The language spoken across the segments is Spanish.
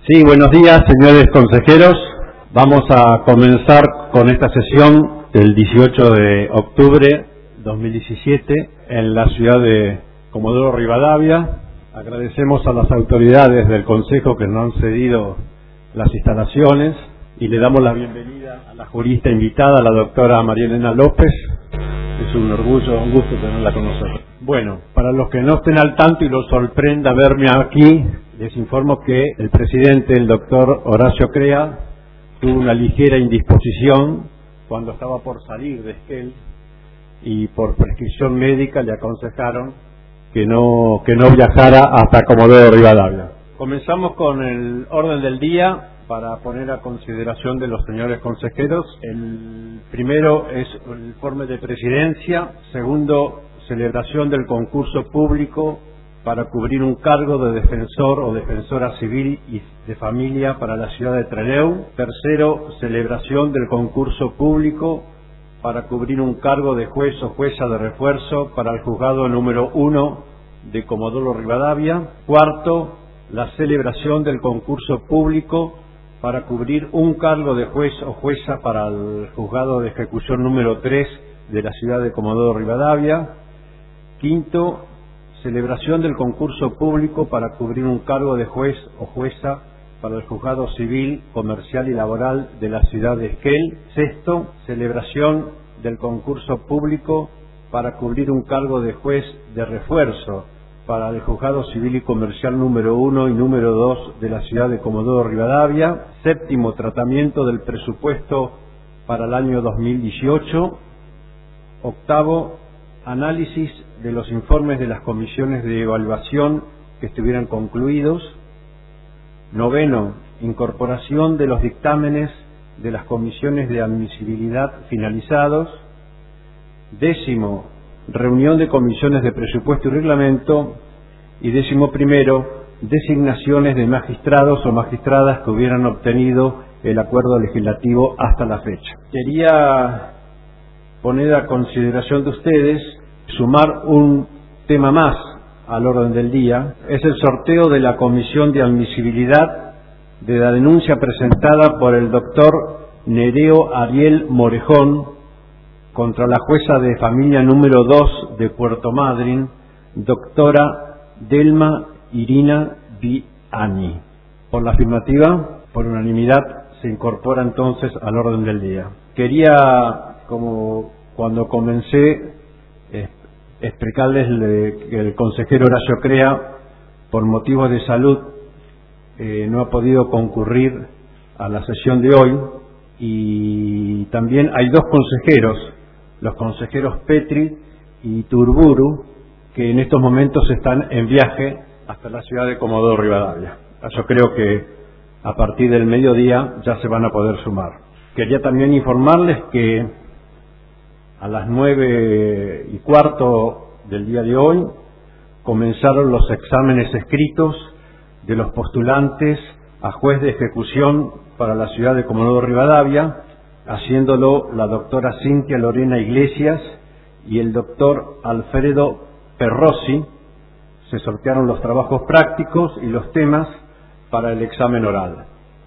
Sí, buenos días, señores consejeros. Vamos a comenzar con esta sesión del 18 de octubre 2017 en la ciudad de Comodoro Rivadavia. Agradecemos a las autoridades del Consejo que nos han cedido las instalaciones y le damos la bienvenida a la jurista invitada, la doctora María Elena López. Es un orgullo, un gusto tenerla con nosotros. Bueno, para los que no estén al tanto y los sorprenda verme aquí, les informo que el presidente, el doctor Horacio Crea, tuvo una ligera indisposición cuando estaba por salir de Esquel y por prescripción médica le aconsejaron que no viajara hasta Comodoro Rivadavia. Comenzamos con el orden del día para poner a consideración de los señores consejeros. El primero es el informe de presidencia. Segundo, celebración del concurso público para cubrir un cargo de defensor o defensora civil y de familia para la ciudad de Trelew. Tercero, celebración del concurso público para cubrir un cargo de juez o jueza de refuerzo para el juzgado número 1 de Comodoro Rivadavia. Cuarto, la celebración del concurso público para cubrir un cargo de juez o jueza para el juzgado de ejecución número 3 de la ciudad de Comodoro Rivadavia. Quinto, celebración del concurso público para cubrir un cargo de juez o jueza para el juzgado civil, comercial y laboral de la ciudad de Esquel. Sexto, celebración del concurso público para cubrir un cargo de juez de refuerzo para el juzgado civil y comercial número 1 y número 2 de la ciudad de Comodoro Rivadavia. Séptimo, tratamiento del presupuesto para el año 2018. Octavo, análisis de los informes de las comisiones de evaluación que estuvieran concluidos. Noveno, incorporación de los dictámenes de las comisiones de admisibilidad finalizados. Décimo, reunión de comisiones de presupuesto y reglamento. Y décimo primero, designaciones de magistrados o magistradas que hubieran obtenido el acuerdo legislativo hasta la fecha. Quería poner a consideración de ustedes sumar un tema más al orden del día. Es el sorteo de la comisión de admisibilidad de la denuncia presentada por el doctor Nereo Ariel Morejón contra la jueza de familia número 2 de Puerto Madryn, doctora Delma Irina Viani. Por la afirmativa, por unanimidad, se incorpora entonces al orden del día. Quería, como cuando comencé, explicarles que el consejero Horacio Crea, por motivos de salud, no ha podido concurrir a la sesión de hoy, y también hay dos consejeros, los consejeros Petri y Turburu, que en estos momentos están en viaje hasta la ciudad de Comodoro Rivadavia. Yo creo que a partir del mediodía ya se van a poder sumar. Quería también informarles que a las 9:15 del día de hoy comenzaron los exámenes escritos de los postulantes a juez de ejecución para la ciudad de Comodoro Rivadavia, haciéndolo la doctora Cintia Lorena Iglesias y el doctor Alfredo Perrossi. Se sortearon los trabajos prácticos y los temas para el examen oral.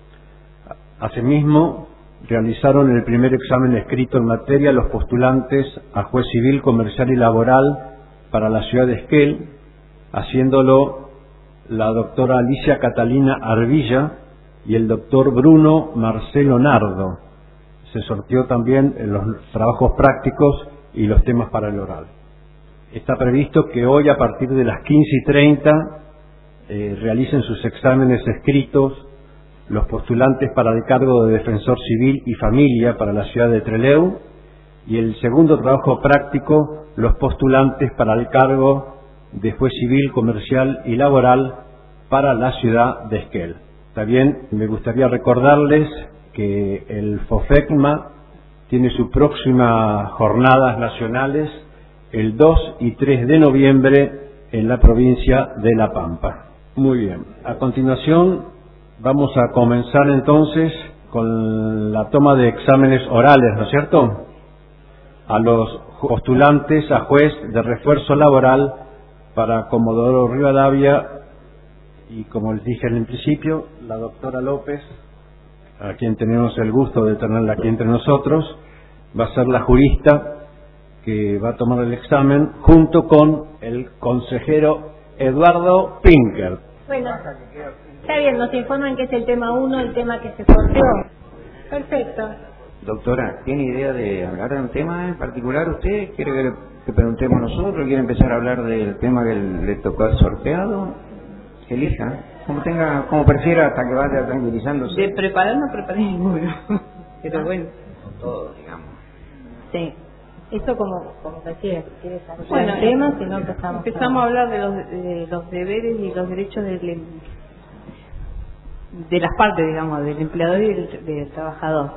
Asimismo, realizaron el primer examen escrito en materia los postulantes a juez civil, comercial y laboral para la ciudad de Esquel, haciéndolo la doctora Alicia Catalina Arvilla y el doctor Bruno Marcelo Nardo. Se sorteó también los trabajos prácticos y los temas para el oral. Está previsto que hoy, a partir de las 15:30, realicen sus exámenes escritos los postulantes para el cargo de defensor civil y familia para la ciudad de Trelew, y el segundo trabajo práctico los postulantes para el cargo de juez civil, comercial y laboral para la ciudad de Esquel. También me gustaría recordarles que el FOFECMA tiene sus próximas jornadas nacionales el 2 y 3 de noviembre en la provincia de La Pampa. Muy bien. A continuación vamos a comenzar entonces con la toma de exámenes orales, ¿no es cierto?, a los postulantes a juez de refuerzo laboral para Comodoro Rivadavia, y como les dije en el principio, la doctora López, a quien tenemos el gusto de tenerla aquí entre nosotros. Va a ser la jurista que va a tomar el examen junto con el consejero Eduardo Pinker. Bueno, está bien, nos informan que es el tema 1, el tema que se sorteó. Perfecto. Doctora, ¿tiene idea de hablar de un tema en particular usted? ¿Quiere que preguntemos nosotros? ¿Quiere empezar a hablar del tema que le tocó al sorteado? Elija, como prefiera, hasta que vaya tranquilizándose. De preparar no preparé ninguno, pero bueno. Todo, digamos. Sí, eso como decía, si quieres hablar del tema, si no empezamos a hablar de los deberes y los derechos de las partes, digamos, del empleador y del trabajador.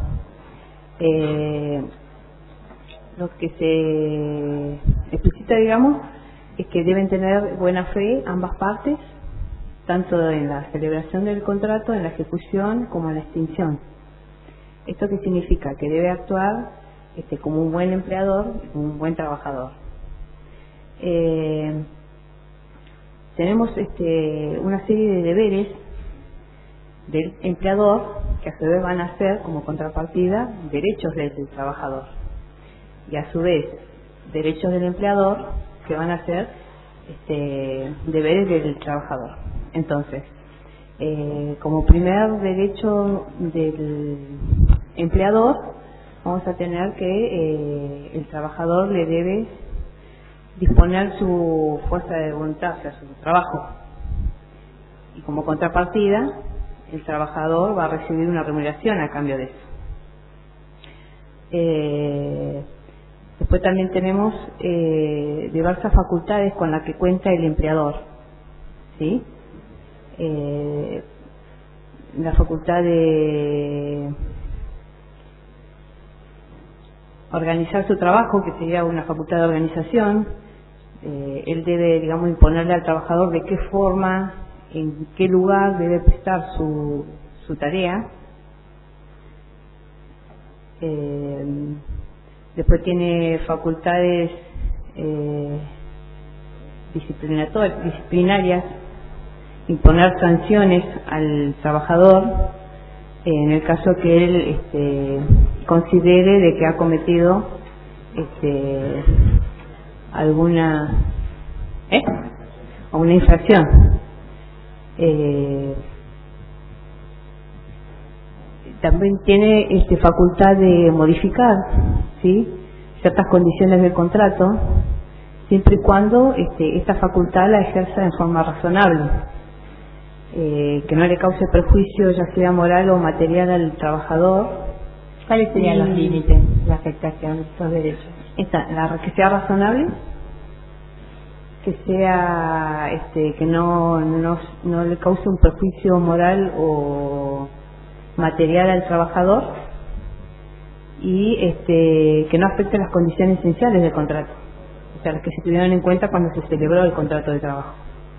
Lo que se explicita, digamos, es que deben tener buena fe ambas partes, tanto en la celebración del contrato, en la ejecución, como en la extinción. ¿Esto qué significa? Que debe actuar como un buen empleador, un buen trabajador. Tenemos una serie de deberes del empleador que a su vez van a ser como contrapartida derechos del trabajador, y a su vez derechos del empleador que van a ser deberes del trabajador. Entonces, como primer derecho del empleador, vamos a tener que el trabajador le debe disponer su fuerza de voluntad, o sea, su trabajo, y como contrapartida el trabajador va a recibir una remuneración a cambio de eso. Después también tenemos diversas facultades con las que cuenta el empleador, ¿sí? La facultad de organizar su trabajo, que sería una facultad de organización. Él debe, digamos, imponerle al trabajador de qué forma, en qué lugar debe prestar su tarea. Después tiene facultades disciplinarias, imponer sanciones al trabajador en el caso que él considere de que ha cometido alguna infracción. También tiene facultad de modificar, ¿sí?, ciertas condiciones del contrato, siempre y cuando esta facultad la ejerza en forma razonable, que no le cause perjuicio, ya sea moral o material, al trabajador. ¿Cuáles serían los límites de la afectación de estos derechos? Que sea razonable, que sea que no le cause un perjuicio moral o material al trabajador, y que no afecte las condiciones esenciales del contrato, o sea, las que se tuvieron en cuenta cuando se celebró el contrato de trabajo.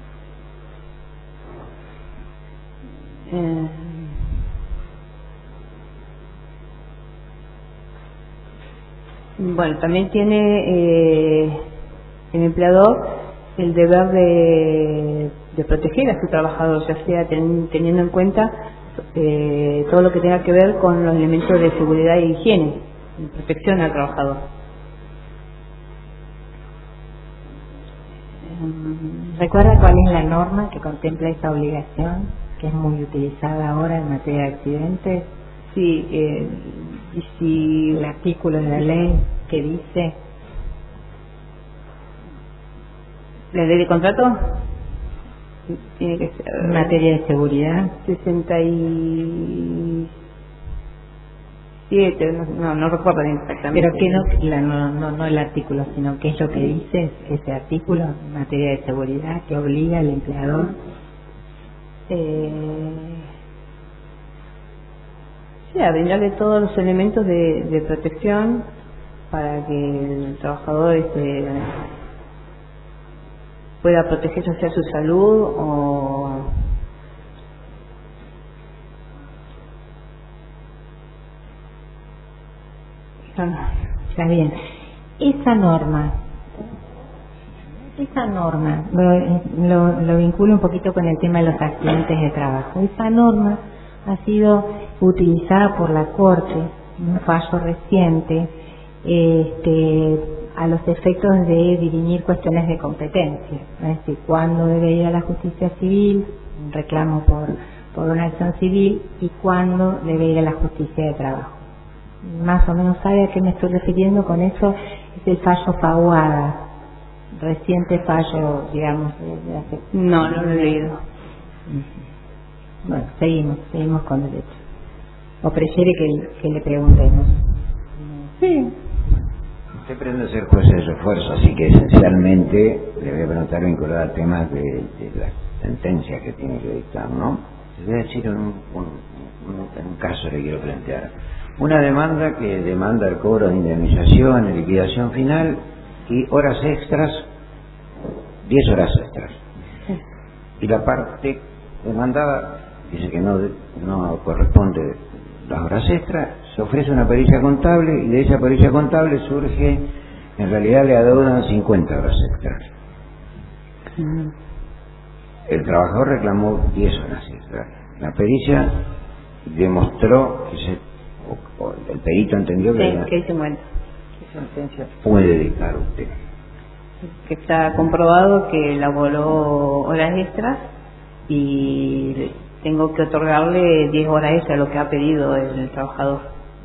Bueno, también tiene el empleador el deber de proteger a su trabajador, ya sea teniendo en cuenta todo lo que tenga que ver con los elementos de seguridad e higiene, y protección al trabajador. ¿Recuerda cuál es la norma que contempla esta obligación, que es muy utilizada ahora en materia de accidentes? Sí, y si el artículo de la ley que dice... ¿La ley de contrato? Tiene que ser... En materia de seguridad. 67, no recuerdo exactamente. Pero que no el artículo, sino qué es lo que dice ese artículo en materia de seguridad que obliga al empleador. Sí, a brindarle todos los elementos de protección para que el trabajador pueda proteger ya sea su salud o está bien. Esa norma Esa norma, lo vinculo un poquito con el tema de los accidentes de trabajo. Esa norma ha sido utilizada por la Corte, un fallo reciente, a los efectos de dirimir cuestiones de competencia. Es decir, cuándo debe ir a la justicia civil, un reclamo por una acción civil, y cuándo debe ir a la justicia de trabajo. Más o menos sabe a qué me estoy refiriendo con eso. Es el fallo Faguada, reciente fallo, digamos, de hace... No lo he leído. Bueno, seguimos con derecho. ¿O prefiere que le preguntemos? Sí. Usted pretende ser juez de refuerzo, así que esencialmente le voy a preguntar vinculado al tema de la sentencia que tiene que dictar, ¿no? Les voy a decir un caso que quiero plantear. Una demanda que demanda el cobro de indemnización, liquidación final y horas extras, 10 horas extras. Y la parte demandada dice que no corresponde las horas extras, se ofrece una pericia contable y de esa pericia contable surge, en realidad le adeudan 50 horas extras. El trabajador reclamó 10 horas extras. La pericia demostró que el perito entendió que ¿Qué dice cuenta? puede dictar usted. Que está comprobado que elaboró horas extras y tengo que otorgarle 10 horas extra, lo que ha pedido el trabajador.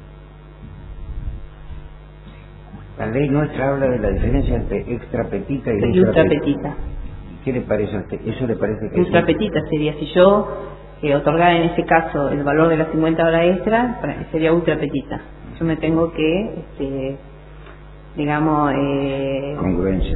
La ley nuestra habla de la diferencia entre extrapetita y ultrapetita. ¿Qué le parece a usted? ¿Eso le parece que Ultrapetita sería, si yo otorgara en ese caso el valor de las 50 horas extra, sería ultrapetita. Yo me tengo que, digamos... congruencia.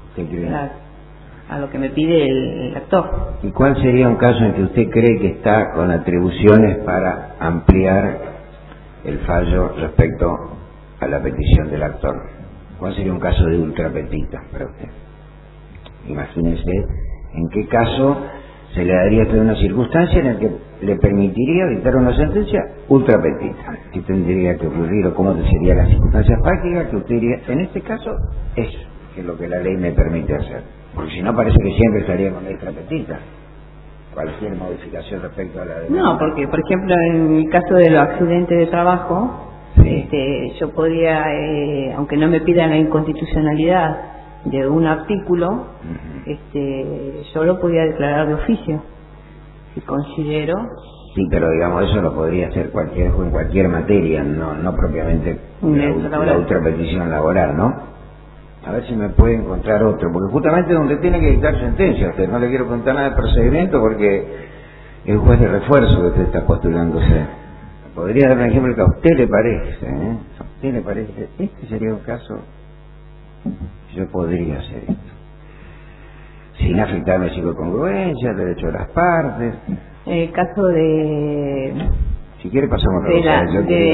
A lo que me pide el actor. ¿Y cuál sería un caso en que usted cree que está con atribuciones para ampliar el fallo respecto a la petición del actor? ¿Cuál sería un caso de ultrapetita para usted? Imagínese en qué caso se le daría toda una circunstancia en la que le permitiría dictar una sentencia ultrapetita. ¿Qué tendría que ocurrir o cómo serían las circunstancias prácticas que usted diría? En este caso, eso es lo que la ley me permite hacer. Porque si no, parece que siempre estaría con la extrapetita. Cualquier modificación respecto a la demanda. No, porque, por ejemplo, en el caso de los accidentes de trabajo, sí. Yo podría, aunque no me pidan la inconstitucionalidad de un artículo, yo lo podía declarar de oficio, si considero. Sí, pero digamos, eso lo podría hacer cualquier juez en cualquier materia, no propiamente la ultrapetición laboral, ¿no? A ver si me puede encontrar otro, porque justamente donde tiene que dictar sentencia, usted no le quiero contar nada de procedimiento porque es juez de refuerzo que usted está postulándose. Podría dar un ejemplo que a usted le parece, a usted le parece, este sería un caso, yo podría hacer esto, sin afectarme psicocongruencia, el derecho de las partes. El caso de... Si quiere pasamos a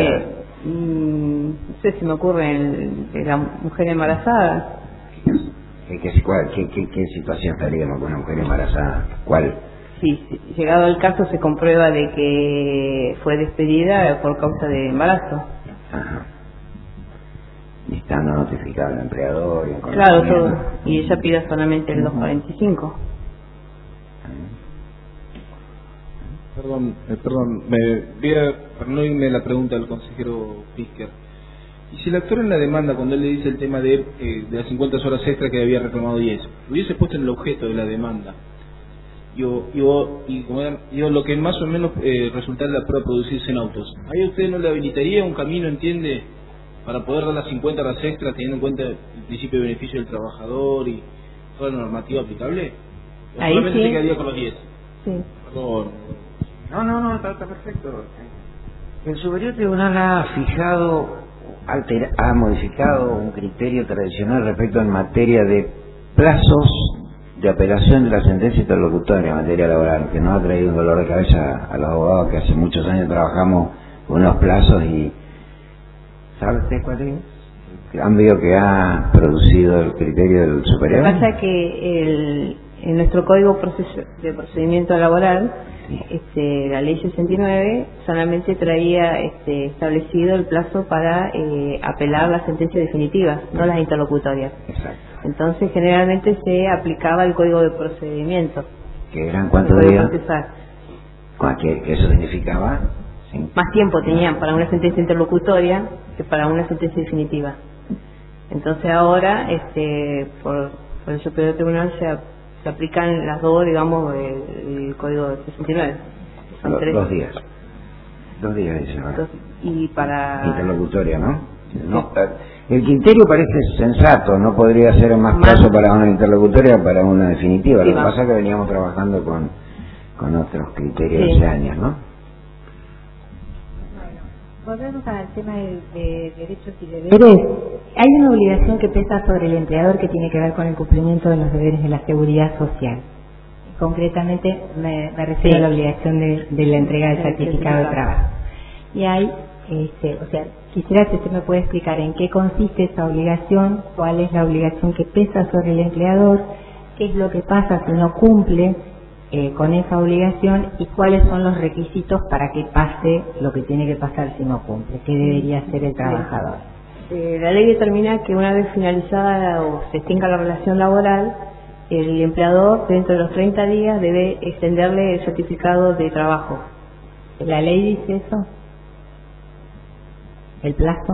no sé si me ocurre de la mujer embarazada. ¿Qué situación estaríamos con una mujer embarazada? ¿Cuál? Sí, llegado el caso se comprueba de que fue despedida por causa de embarazo. Ajá. Y estando notificado al empleador. Claro, todo. Y ella pide solamente el 245. Perdón, perdónenme la pregunta del consejero Fisker. Y si el actor en la demanda, cuando él le dice el tema de las 50 horas extra que había reclamado 10, lo hubiese puesto en el objeto de la demanda, lo que más o menos resultara la prueba producirse en autos, ¿ahí a usted no le habilitaría un camino, entiende, para poder dar las 50 horas extra teniendo en cuenta el principio de beneficio del trabajador y toda la normativa aplicable? ¿O ahí solamente sí se quedaría con los 10? Sí. Perdón. No, está perfecto. El Superior Tribunal ha modificado un criterio tradicional respecto en materia de plazos de apelación de la sentencia interlocutoria en materia laboral, que nos ha traído un dolor de cabeza a los abogados que hace muchos años trabajamos con unos plazos y... ¿Sabe usted cuál es? El cambio que ha producido el criterio del Superior. Lo que pasa es que en nuestro Código de Procedimiento Laboral, la Ley 69 solamente traía establecido el plazo para apelar las sentencias definitivas, no las interlocutorias. Exacto. Entonces generalmente se aplicaba el código de procedimiento. ¿Que eran cuántos días? ¿Qué eso significaba? Sí. Más tiempo tenían para una sentencia interlocutoria que para una sentencia definitiva. Entonces ahora, por el Superior Tribunal se aplican las dos, digamos, el código de 69. Son 2 días. 2 días dice ahora. Y para interlocutoria, ¿no? No, el criterio parece sensato, no podría ser más plazo para una interlocutoria para una definitiva. Sí, lo que pasa es que veníamos trabajando con otros criterios sí. hace años, ¿no? Volvemos al tema de derechos y deberes. Hay una obligación que pesa sobre el empleador que tiene que ver con el cumplimiento de los deberes de la seguridad social. Concretamente me refiero a la obligación de la entrega del certificado de trabajo. Y hay, quisiera que usted me pueda explicar en qué consiste esa obligación, cuál es la obligación que pesa sobre el empleador, qué es lo que pasa si no cumple con esa obligación y cuáles son los requisitos para que pase lo que tiene que pasar si no cumple, qué debería hacer el trabajador. La ley determina que una vez finalizada o se extinga la relación laboral, el empleador dentro de los 30 días debe extenderle el certificado de trabajo. ¿La ley dice eso? ¿El plazo?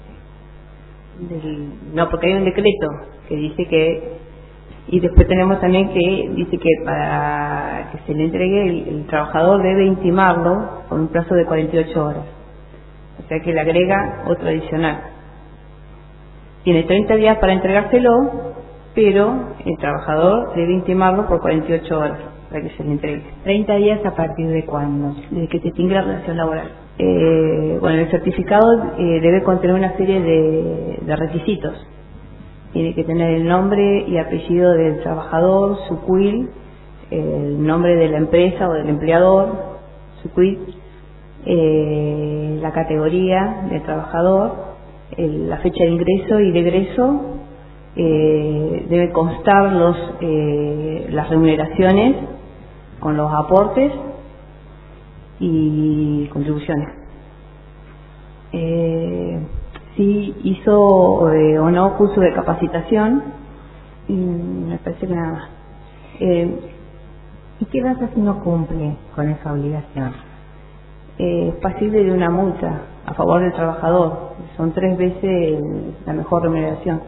No, porque hay un decreto que dice que, y después tenemos también que dice que para que se le entregue el trabajador debe intimarlo con un plazo de 48 horas. O sea que le agrega otro adicional. Tiene 30 días para entregárselo, pero el trabajador debe intimarlo por 48 horas para que se le entregue. ¿30 días a partir de cuándo? Desde que se extingue la relación laboral. El certificado debe contener una serie de requisitos. Tiene que tener el nombre y apellido del trabajador, su CUIL, el nombre de la empresa o del empleador, su CUIL, la categoría del trabajador, la fecha de ingreso y de egreso, debe constar las remuneraciones con los aportes y contribuciones. Si hizo o no curso de capacitación, y me parece que nada más. ¿Y qué pasa si no cumple con esa obligación? Es pasible de una multa a favor del trabajador. Son 3 veces la mejor remuneración.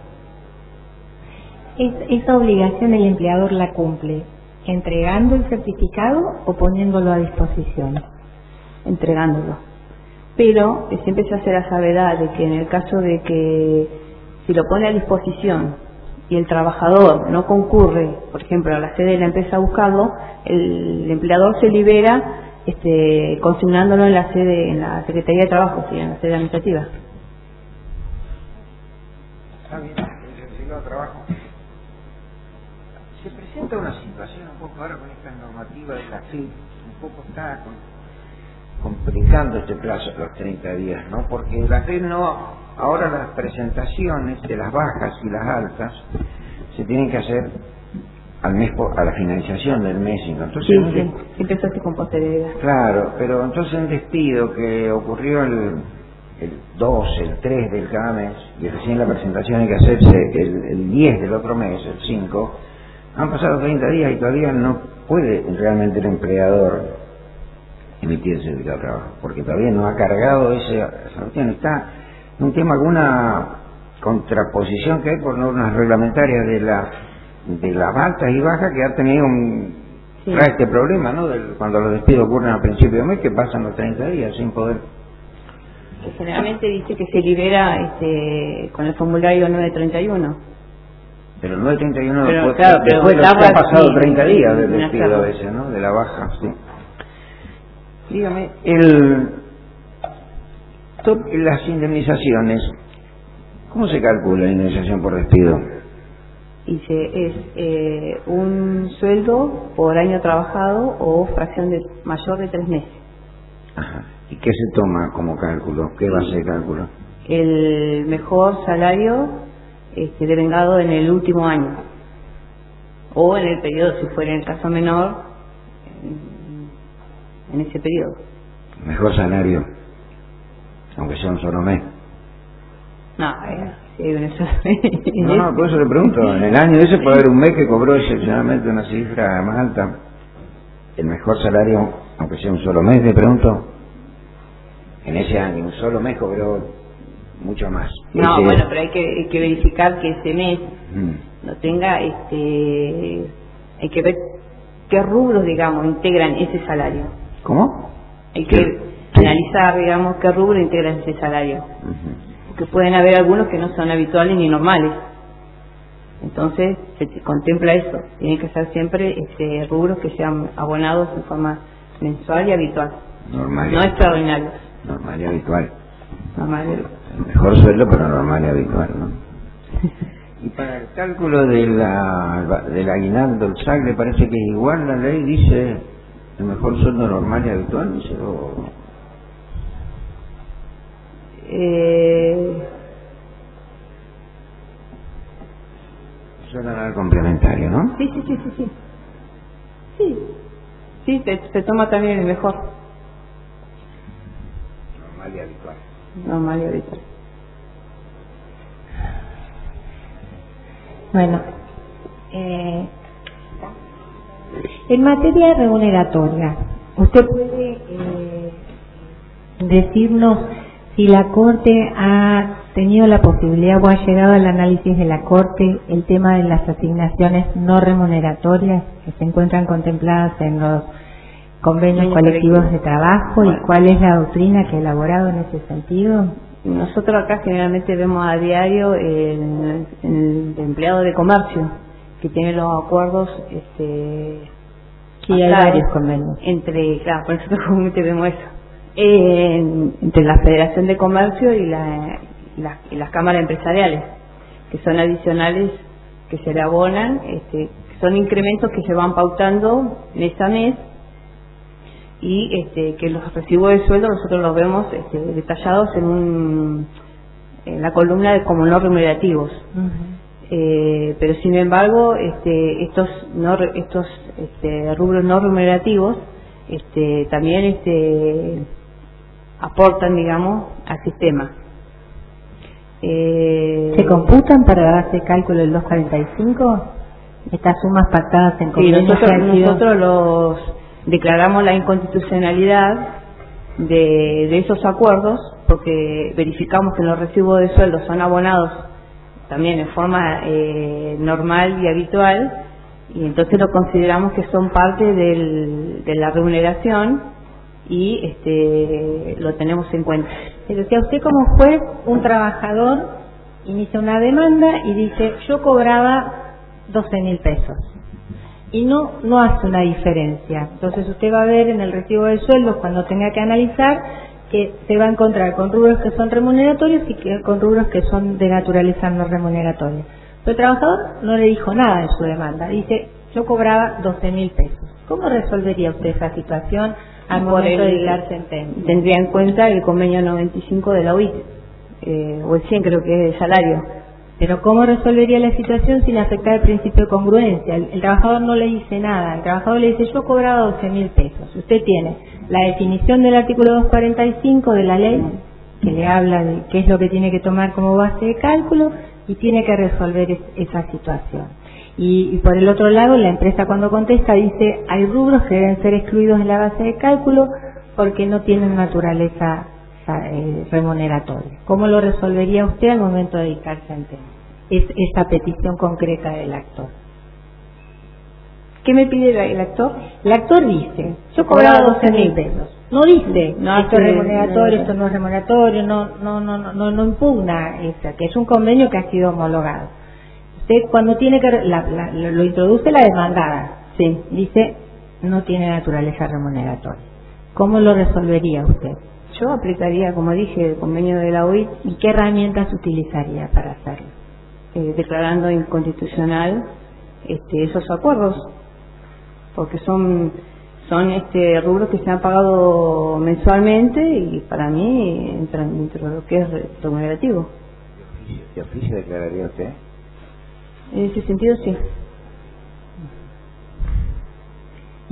¿Esa obligación el empleador la cumple entregando el certificado o poniéndolo a disposición? Entregándolo. Pero siempre se hace la salvedad de que en el caso de que si lo pone a disposición y el trabajador no concurre, por ejemplo, a la sede de la empresa a buscarlo, el empleador se libera consignándolo en la sede, en la Secretaría de Trabajo, en la sede administrativa. Está bien, el certificado de trabajo. Se presenta una situación un poco ahora con esta normativa de la FIP, un poco está complicando este plazo de los 30 días, ¿no? Porque la FIP ahora las presentaciones de las bajas y las altas se tienen que hacer al mes, a la finalización del mes. Entonces, sí, empezó así con posterioridad. Claro, pero entonces un despido que ocurrió el 2, el 3 del cada mes, y recién la presentación hay que hacerse el 10 del otro mes, el 5, han pasado 30 días y todavía no puede realmente el empleador emitir el certificado de trabajo, porque todavía no ha cargado esa cuestión. Está un tema, alguna contraposición que hay por normas reglamentarias de las altas y bajas que ha tenido trae este problema, ¿no? Cuando los despidos ocurren a principio de mes, que pasan los 30 días sin poder. Que generalmente dice que se libera con el formulario 931. Pero el 931 después que han pasado 30 días del despido a veces, ¿no? De la baja, sí. Dígame, las indemnizaciones, ¿cómo se calcula la indemnización por despido? Es un sueldo por año trabajado o fracción mayor de 3 meses. Ajá. ¿Y qué se toma como cálculo? ¿Qué base de cálculo? El mejor salario devengado en el último año o en el periodo, si fuera en el caso menor, en ese periodo. Mejor salario, aunque sea un solo mes. No, sí, no, por eso le pregunto. En el año ese puede haber un mes que cobró excepcionalmente una cifra más alta. El mejor salario, aunque sea un solo mes, le pregunto. En ese año, un solo mes cobró mucho más. No, bueno, pero hay que verificar que ese mes no tenga, hay que ver qué rubros, digamos, integran ese salario. ¿Cómo? Hay que analizar, digamos, qué rubros integran ese salario. Porque pueden haber algunos que no son habituales ni normales. Entonces, se contempla eso. Tienen que ser siempre rubros que sean abonados en forma mensual y habitual. Normal. No extraordinarios. Normal y habitual. Normal y habitual. El mejor sueldo, pero normal y habitual, ¿no? Y para el cálculo del aguinaldo, el SAC, ¿le parece que igual la ley dice el mejor sueldo normal y habitual? Dice, suena nada complementario, ¿no? Sí. Sí, se toma también el mejor. Normal y habitual. Normal y habitual. Bueno, en materia remuneratoria, ¿usted puede decirnos si la Corte ha tenido la posibilidad o ha llegado al análisis de la Corte el tema de las asignaciones no remuneratorias que se encuentran contempladas en los convenios colectivos de trabajo y cuál es la doctrina que ha elaborado en ese sentido? Nosotros acá generalmente vemos a diario el empleado de comercio que tiene los acuerdos sí, hay varios convenios claro, por eso comúnmente vemos eso entre la Federación de Comercio y las cámaras empresariales, que son adicionales, que se le abonan, son incrementos que se van pautando mes a mes, y que los recibos de sueldo nosotros los vemos detallados en la columna de como no remunerativos. Pero sin embargo estos rubros no remunerativos también aportan, digamos, al sistema. ¿Se computan para la base de cálculo del 245? Estas sumas pactadas en convenios. Sí, nosotros los declaramos la inconstitucionalidad de esos acuerdos, porque verificamos que los recibos de sueldo son abonados también en forma normal y habitual, y entonces lo consideramos que son parte de la remuneración y lo tenemos en cuenta. Pero si a usted como juez, un trabajador inicia una demanda y dice, yo cobraba 12.000 pesos, y no hace una diferencia. Entonces usted va a ver en el recibo de sueldos, cuando tenga que analizar, que se va a encontrar con rubros que son remuneratorios y con rubros que son de naturaleza no remuneratorios. Pero el trabajador no le dijo nada en su demanda, dice, yo cobraba 12.000 pesos. ¿Cómo resolvería usted esa situación al momento de dictar sentencia? Tendría en cuenta el convenio 95 de la UIT, o el 100 creo que es de salario. Pero ¿cómo resolvería la situación sin afectar el principio de congruencia? El trabajador no le dice nada, el trabajador le dice, yo cobraba 12.000 pesos. Usted tiene la definición del artículo 245 de la ley, que le habla de qué es lo que tiene que tomar como base de cálculo, y tiene que resolver esa situación. Y por el otro lado, la empresa cuando contesta dice, hay rubros que deben ser excluidos de la base de cálculo porque no tienen naturaleza remuneratoria. ¿Cómo lo resolvería usted al momento de dictar sentencia? Es esta petición concreta del actor. ¿Qué me pide el actor? El actor dice, yo cobraba 12.000 pesos. No dice, no, esto es remuneratorio, esto no es remuneratorio, no impugna esa, que es un convenio que ha sido homologado. Usted cuando tiene que lo introduce la demandada, sí, dice no tiene naturaleza remuneratoria. ¿Cómo lo resolvería usted? Yo aplicaría, como dije, el convenio de la OIT. ¿Y qué herramientas utilizaría para hacerlo? Declarando inconstitucional esos acuerdos, porque son rubros que se han pagado mensualmente y para mí entran dentro de lo que es remunerativo. ¿De oficio declararía usted? En ese sentido, sí.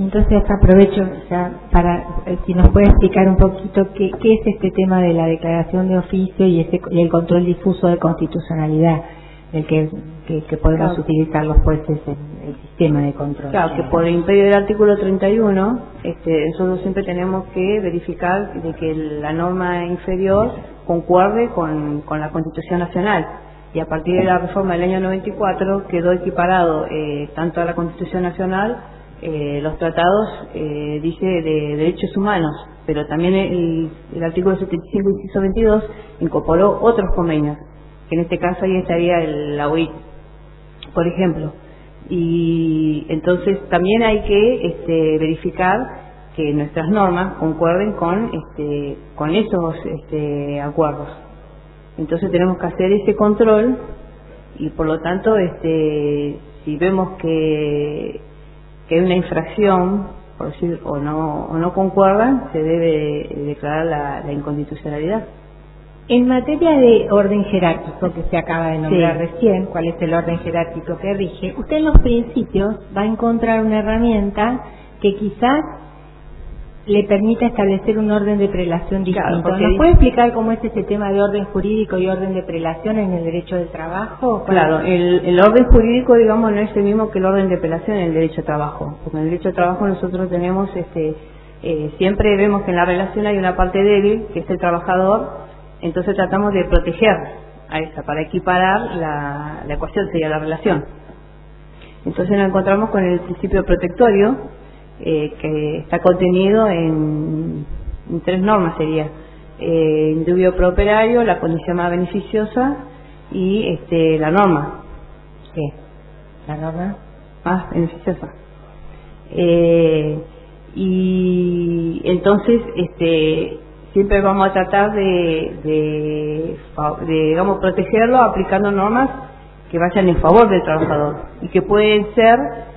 Entonces aprovecho ya para, si nos puede explicar un poquito qué es este tema de la declaración de oficio y el control difuso de constitucionalidad, del que podemos utilizar los jueces en el sistema de control. Claro, que por imperio del artículo 31, nosotros siempre tenemos que verificar de que la norma inferior concuerde con la Constitución Nacional. Y a partir de la reforma del año 94 quedó equiparado tanto a la Constitución Nacional, los tratados, dice, de derechos humanos, pero también el artículo 75, inciso 22, incorporó otros convenios, que en este caso ahí estaría la OIT, por ejemplo. Y entonces también hay que verificar que nuestras normas concuerden con esos acuerdos. Entonces tenemos que hacer ese control y por lo tanto si vemos que hay una infracción, por decir, o no concuerdan, se debe declarar la inconstitucionalidad. En materia de orden jerárquico que se acaba de nombrar recién, ¿cuál es el orden jerárquico que rige? Usted en los principios va a encontrar una herramienta que quizás le permita establecer un orden de prelación distinto. Claro, ¿Nos puede explicar cómo es ese tema de orden jurídico y orden de prelación en el derecho del trabajo? Claro, el orden jurídico, digamos, no es el mismo que el orden de prelación en el derecho de trabajo. Porque en el derecho de trabajo nosotros tenemos, siempre vemos que en la relación hay una parte débil, que es el trabajador, entonces tratamos de proteger a esa, para equiparar la ecuación, sería la relación. Entonces nos encontramos con el principio protectorio, que está contenido en 3 normas, sería indubio pro operario, la condición más beneficiosa y la norma. ¿Qué? ¿La norma? Más beneficiosa. Y entonces siempre vamos a tratar de digamos, protegerlo aplicando normas que vayan en favor del trabajador y que pueden ser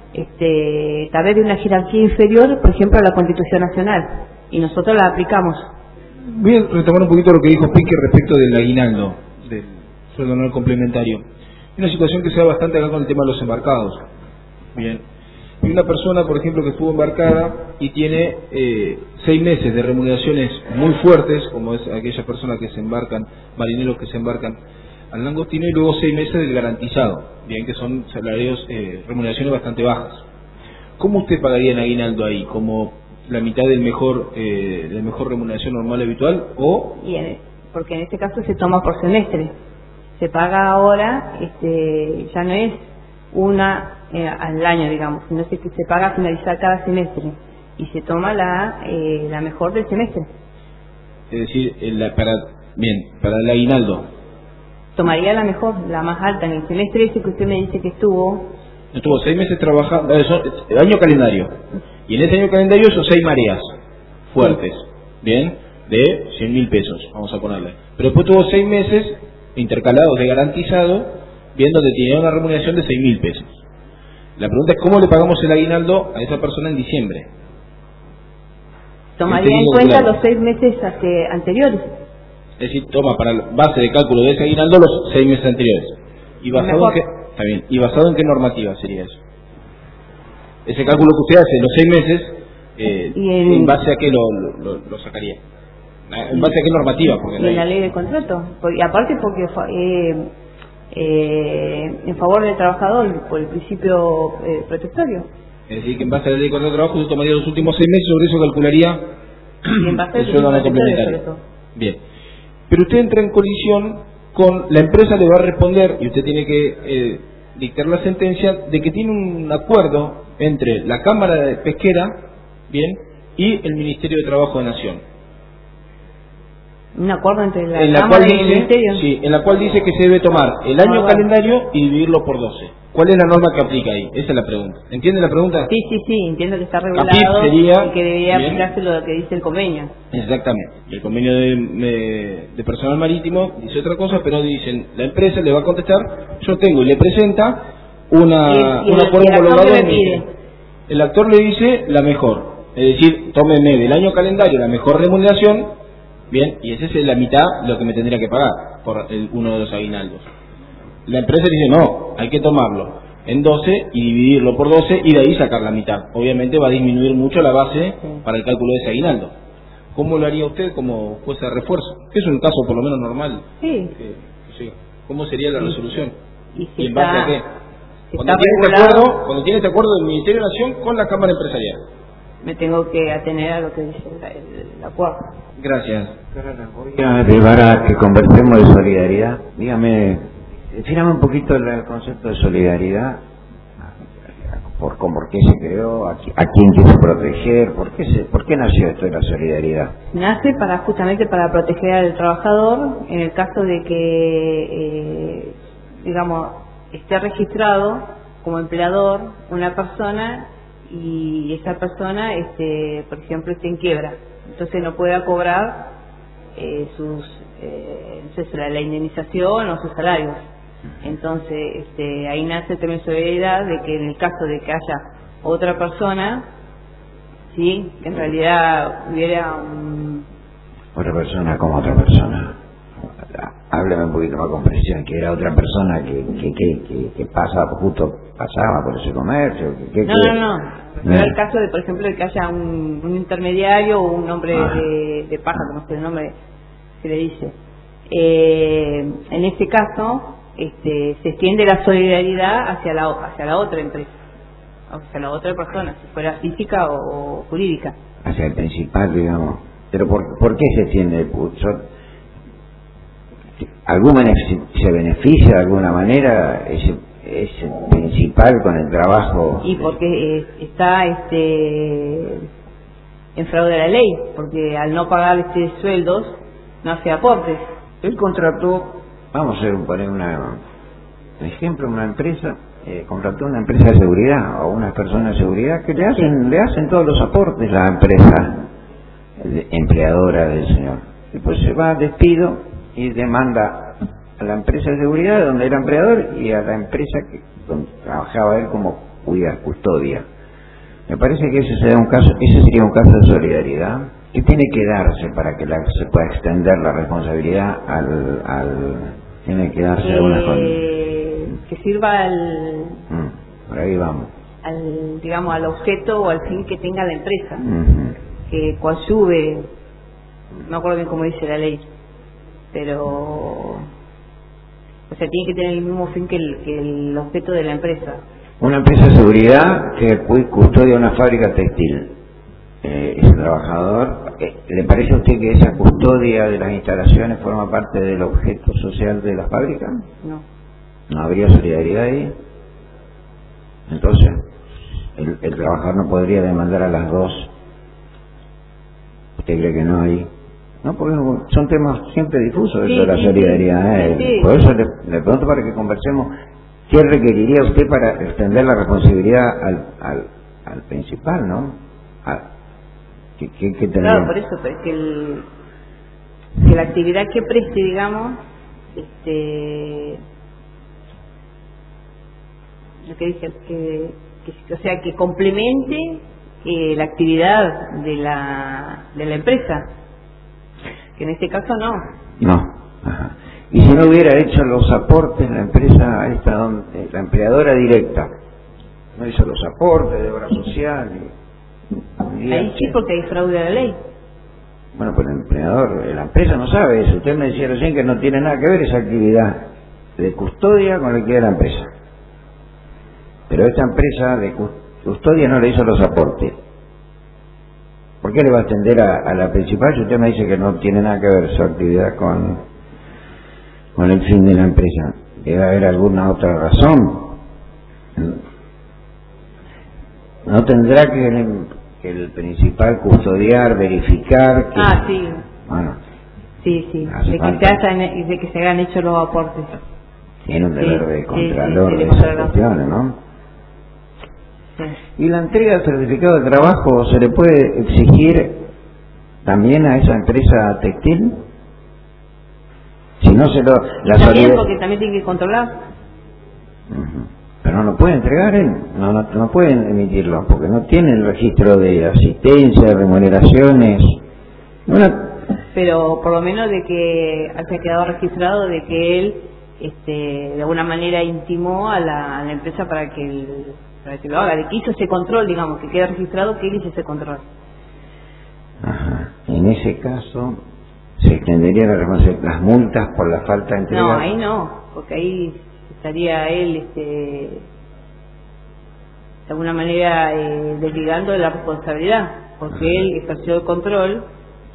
tal vez de una jerarquía inferior, por ejemplo, a la Constitución Nacional, y nosotros la aplicamos. Voy a retomar un poquito lo que dijo Pique respecto del aguinaldo, del sueldo anual complementario. Hay una situación que se da bastante acá con el tema de los embarcados. Bien. Hay una persona, por ejemplo, que estuvo embarcada y tiene 6 meses de remuneraciones muy fuertes, como es aquella persona que se embarcan, marineros que se embarcan al langostino, y luego 6 meses del garantizado, bien, que son salarios, remuneraciones bastante bajas. ¿Cómo usted pagaría en aguinaldo ahí? ¿Como la mitad del mejor remuneración normal habitual o...? Porque en este caso se toma por semestre. Se paga ahora, ya no es una al año, digamos, sino que se paga a finalizar cada semestre y se toma la mejor del semestre. Es decir, para el aguinaldo. Tomaría la mejor, la más alta en el semestre ese que usted me dice que estuvo. Estuvo 6 meses trabajando, año calendario. Y en ese año calendario son 6 mareas fuertes, bien, de 100.000 pesos, vamos a ponerle. Pero después tuvo 6 meses intercalados de garantizado, bien, donde tenía una remuneración de 6.000 pesos. La pregunta es cómo le pagamos el aguinaldo a esa persona en diciembre. Tomaría en cuenta los 6 meses anteriores. Es decir, toma para base de cálculo de ese aguinaldo los 6 meses anteriores. ¿Y basado en qué? Está bien. ¿Y basado en qué normativa sería eso? Ese cálculo que usted hace, los 6 meses, ¿en base a qué lo sacaría? ¿En base a qué normativa? Porque en la ley de contrato. Y aparte porque en favor del trabajador, por el principio protectorio. Es decir, que en base a la ley de contrato de trabajo usted tomaría los últimos 6 meses, sobre eso calcularía el sueldo no complementario. Bien. Pero usted entra en colisión con la empresa, le va a responder y usted tiene que dictar la sentencia de que tiene un acuerdo entre la Cámara de Pesquera, bien, y el Ministerio de Trabajo de Nación. Un acuerdo entre la Cámara y el Ministerio. Sí, en la cual dice que se debe tomar el año calendario y dividirlo por 12. ¿Cuál es la norma que aplica ahí? Esa es la pregunta. ¿Entiende la pregunta? Sí, entiendo que está regulado sería, y que debería aplicarse lo que dice el convenio. Exactamente. Y el convenio de personal marítimo dice otra cosa, pero dicen, la empresa le va a contestar, yo tengo y le presenta un acuerdo homologado. El actor le dice la mejor, es decir, tómeme del año calendario la mejor remuneración, bien, y esa es la mitad de lo que me tendría que pagar por uno de los aguinaldos. La empresa dice, no, hay que tomarlo en 12 y dividirlo por 12 y de ahí sacar la mitad. Obviamente va a disminuir mucho la base para el cálculo de ese aguinaldo. ¿Cómo lo haría usted como jueza de refuerzo? Que es un caso por lo menos normal. Sí. Sí. ¿Cómo sería la resolución? ¿Y en base a qué? Si Cuando tiene este acuerdo del Ministerio de Nación con la Cámara Empresarial. Me tengo que atener a lo que dice el acuerdo. Gracias. Voy a llevar a que conversemos de solidaridad. Dígame, defíname un poquito el concepto de solidaridad. ¿Por qué se creó? ¿A quién quiso proteger? ¿Por qué nació esto de la solidaridad? Nace justamente para proteger al trabajador en el caso de que, digamos, esté registrado como empleador una persona y esa persona, por ejemplo, esté en quiebra. Entonces no pueda cobrar la indemnización o sus salarios. Entonces ahí nace el término de solidaridad, de que en el caso de que haya otra persona, sí, que en realidad hubiera otra persona como otra persona. Háblame un poquito más con precisión, que era otra persona que pasaba por ese comercio. No. Era el caso de, por ejemplo, de que haya un intermediario o un hombre de paja, como es el nombre que le dice. En este caso, se extiende la solidaridad hacia la otra empresa, hacia la otra persona, si fuera física o jurídica. Hacia el principal, digamos. Pero ¿por qué se extiende? ¿Se beneficia de alguna manera ese principal con el trabajo? Y porque está en fraude a la ley, porque al no pagar sueldos no hace aportes. Él contrató, vamos a poner un ejemplo, una empresa, contrató una empresa de seguridad o unas personas de seguridad que le hacen todos los aportes la empresa empleadora del señor. Y pues se va a despido y demanda a la empresa de seguridad donde era empleador y a la empresa donde trabajaba él como custodia. Me parece que ese sería un caso de solidaridad. ¿Qué tiene que darse para que se pueda extender la responsabilidad tiene que darse algunas condiciones? Que sirva por ahí vamos. al objeto o al fin que tenga la empresa, que coadyuve, no acuerdo bien cómo dice la ley, pero tiene que tener el mismo fin que el objeto de la empresa. Una empresa de seguridad que custodia una fábrica textil. Ese trabajador, ¿le parece a usted que esa custodia de las instalaciones forma parte del objeto social de la fábrica? No. ¿No habría solidaridad ahí? Entonces, el trabajador no podría demandar a las dos. ¿Usted cree que no hay? No, porque son temas siempre difusos de la solidaridad. Sí. Por eso le pregunto para que conversemos. ¿Qué requeriría usted para extender la responsabilidad al principal, no? ¿Qué Claro, por eso, que la actividad que preste, digamos, lo que dice, que complemente la actividad de la empresa, que en este caso no. No. Ajá. Y si no hubiera hecho los aportes la empresa la empleadora directa, no hizo los aportes de obra social. Ahí sí, porque hay fraude a la ley. Bueno, pues el empleador, la empresa no sabe eso. Usted me decía recién que no tiene nada que ver esa actividad de custodia con la actividad de la empresa. Pero esta empresa de custodia no le hizo los aportes. ¿Por qué le va a atender a la principal si usted me dice que no tiene nada que ver su actividad con el fin de la empresa? Debe haber alguna otra razón. ¿No tendrá que el principal custodiar, verificar que... Sí. Bueno. Sí. De que se hayan hecho los aportes. Tiene un deber de contralor de esas cuestiones, ¿no? Sí. ¿Y la entrega del certificado de trabajo se le puede exigir también a esa empresa textil? Si no se lo... También porque también tiene que controlar. Pero no lo puede entregar él, no pueden emitirlo, porque no tiene el registro de asistencia, remuneraciones. Pero por lo menos de que haya quedado registrado de que él de alguna manera intimó a la empresa para que lo haga, de que hizo ese control, digamos, que quede registrado que él hizo ese control. Ajá. En ese caso, ¿se extendería las multas por la falta de entrega? No, ahí no, porque ahí estaría él, de alguna manera, desligando de la responsabilidad, porque él ejerció el control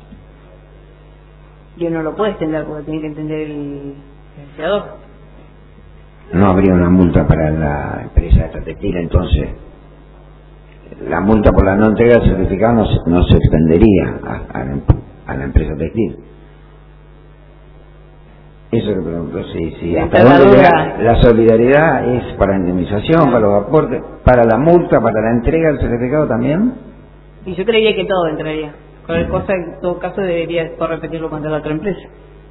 y él no lo puede extender porque tiene que entender el empleador. No habría una multa para la empresa esta textil, entonces la multa por la no entrega del certificado no se extendería a la empresa textil. Eso que pregunto, si hasta dónde llega la solidaridad es para indemnización, para los aportes, para la multa, para la entrega del certificado también. Y yo creería que todo entraría. Cualquier cosa, en todo caso, debería después repetirlo contra la otra empresa.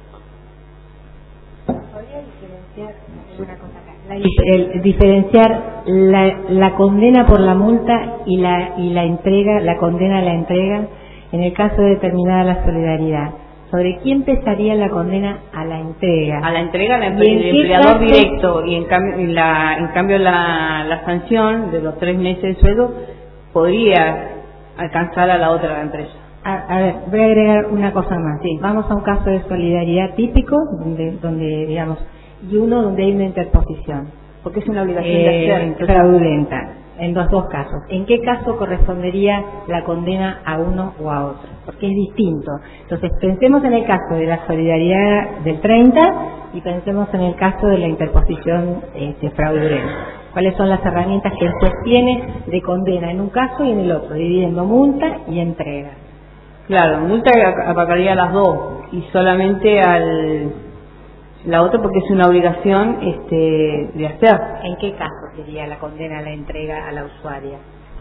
¿Podría diferenciar una cosa acá? Diferenciar la condena por la multa y la entrega, la condena a la entrega, en el caso de determinada la solidaridad. ¿Sobre quién pesaría la condena a la entrega? A la entrega el empleador directo, y en cambio la sanción de los 3 meses de sueldo podría alcanzar a la otra empresa. A ver, voy a agregar una cosa más. Sí. Vamos a un caso de solidaridad típico, donde digamos, y uno donde hay una interposición. Porque es una obligación de hacer. Fraudulenta, en los dos casos. ¿En qué caso correspondería la condena a uno o a otro? Porque es distinto. Entonces, pensemos en el caso de la solidaridad del 30 y pensemos en el caso de la interposición fraudulenta. ¿Cuáles son las herramientas que el juez tiene de condena en un caso y en el otro? Dividiendo multa y entrega. Claro, multa abarcaría las dos y solamente la otra porque es una obligación de hacer. ¿En qué caso sería la condena a la entrega a la usuaria?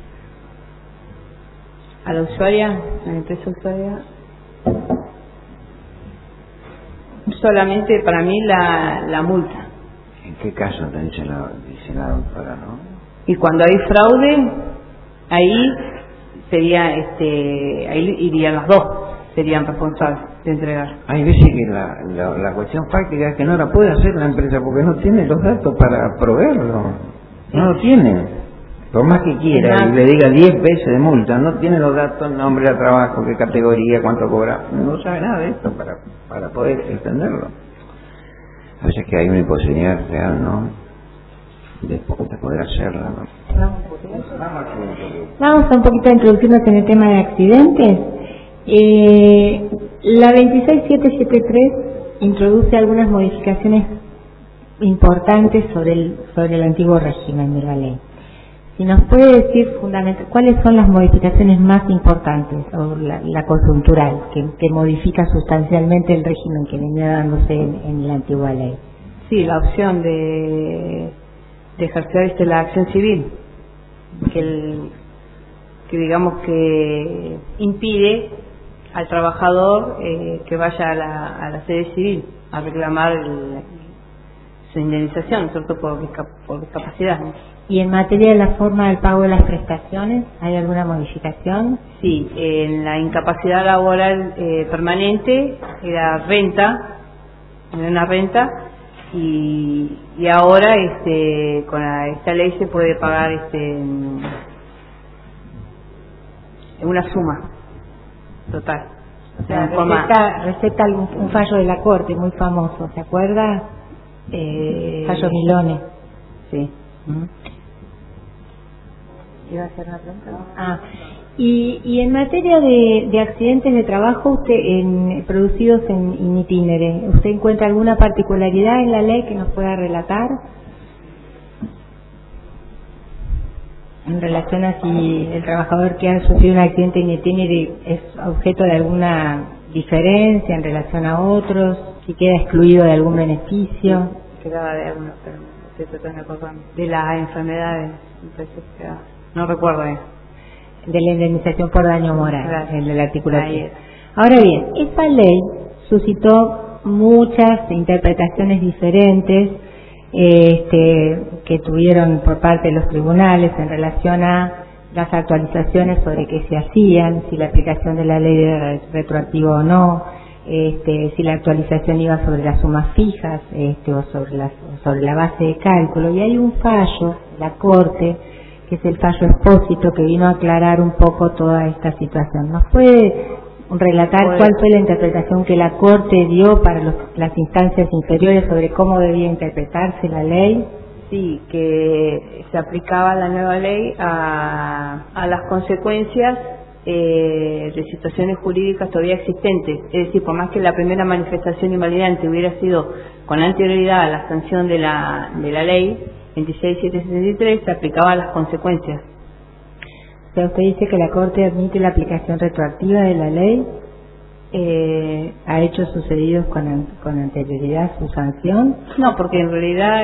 A la usuaria, a la empresa usuaria, solamente para mí la multa. ¿En qué caso dice la doctora, no? Y cuando hay fraude, ahí sería, ahí irían las dos, serían responsables de entregar. Hay veces que la cuestión práctica es que no la puede hacer la empresa porque no tiene los datos para proveerlo. No lo tiene. Por más que quiera y le diga 10 veces de multa, no tiene los datos, nombre de trabajo, qué categoría, cuánto cobra. No sabe nada de esto para poder extenderlo. A veces que hay una imposibilidad real, ¿no? De poder hacerla, ¿no? Vamos a un poquito a introducirnos en el tema de accidentes. La 26773 introduce algunas modificaciones importantes sobre el antiguo régimen de la ley. Si nos puede decir fundamentalmente cuáles son las modificaciones más importantes o la coyuntural que modifica sustancialmente el régimen que venía dándose en la antigua ley. Sí, la opción de ejercer la acción civil, que digamos que impide al trabajador que vaya a la sede civil a reclamar su indemnización, ¿cierto? Por discapacidad. ¿Y en materia de la forma del pago de las prestaciones, hay alguna modificación? Sí, en la incapacidad laboral permanente era una renta, y ahora con esta ley se puede pagar una suma total. O sea, receta un fallo de la Corte muy famoso, ¿se acuerda? Fallo Milone. Sí. ¿Iba a hacer una pregunta? Y en materia de accidentes de trabajo producidos in itinere, ¿usted encuentra alguna particularidad en la ley que nos pueda relatar? En relación a si el trabajador que ha sufrido un accidente in itinere es objeto de alguna diferencia en relación a otros, si queda excluido de algún beneficio. Quedaba de algunos, pero estoy tratando de acordarme. De las enfermedades, no recuerdo bien. De la indemnización por daño moral, claro. En el artículo 10. Ahora bien, esta ley suscitó muchas interpretaciones diferentes que tuvieron por parte de los tribunales en relación a las actualizaciones sobre qué se hacían, si la aplicación de la ley era retroactiva o no, si la actualización iba sobre las sumas fijas o sobre la base de cálculo, y hay un fallo, la Corte, que es el fallo Expósito, que vino a aclarar un poco toda esta situación. ¿Nos puede relatar cuál fue la interpretación que la Corte dio para las instancias inferiores sobre cómo debía interpretarse la ley? Sí, que se aplicaba la nueva ley a las consecuencias de situaciones jurídicas todavía existentes. Es decir, por más que la primera manifestación invalidante hubiera sido con anterioridad a la sanción de la ley 26763, se aplicaba a las consecuencias. O sea, usted dice que la Corte admite la aplicación retroactiva de la ley a hechos sucedidos con anterioridad a su sanción. No, porque en realidad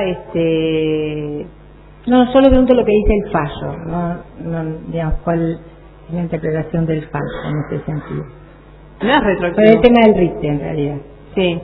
no, solo pregunto lo que dice el fallo, no digamos cuál es la interpretación del fallo en ese sentido. No es retroactivo. Pero el tema del RIPTE en realidad. Sí.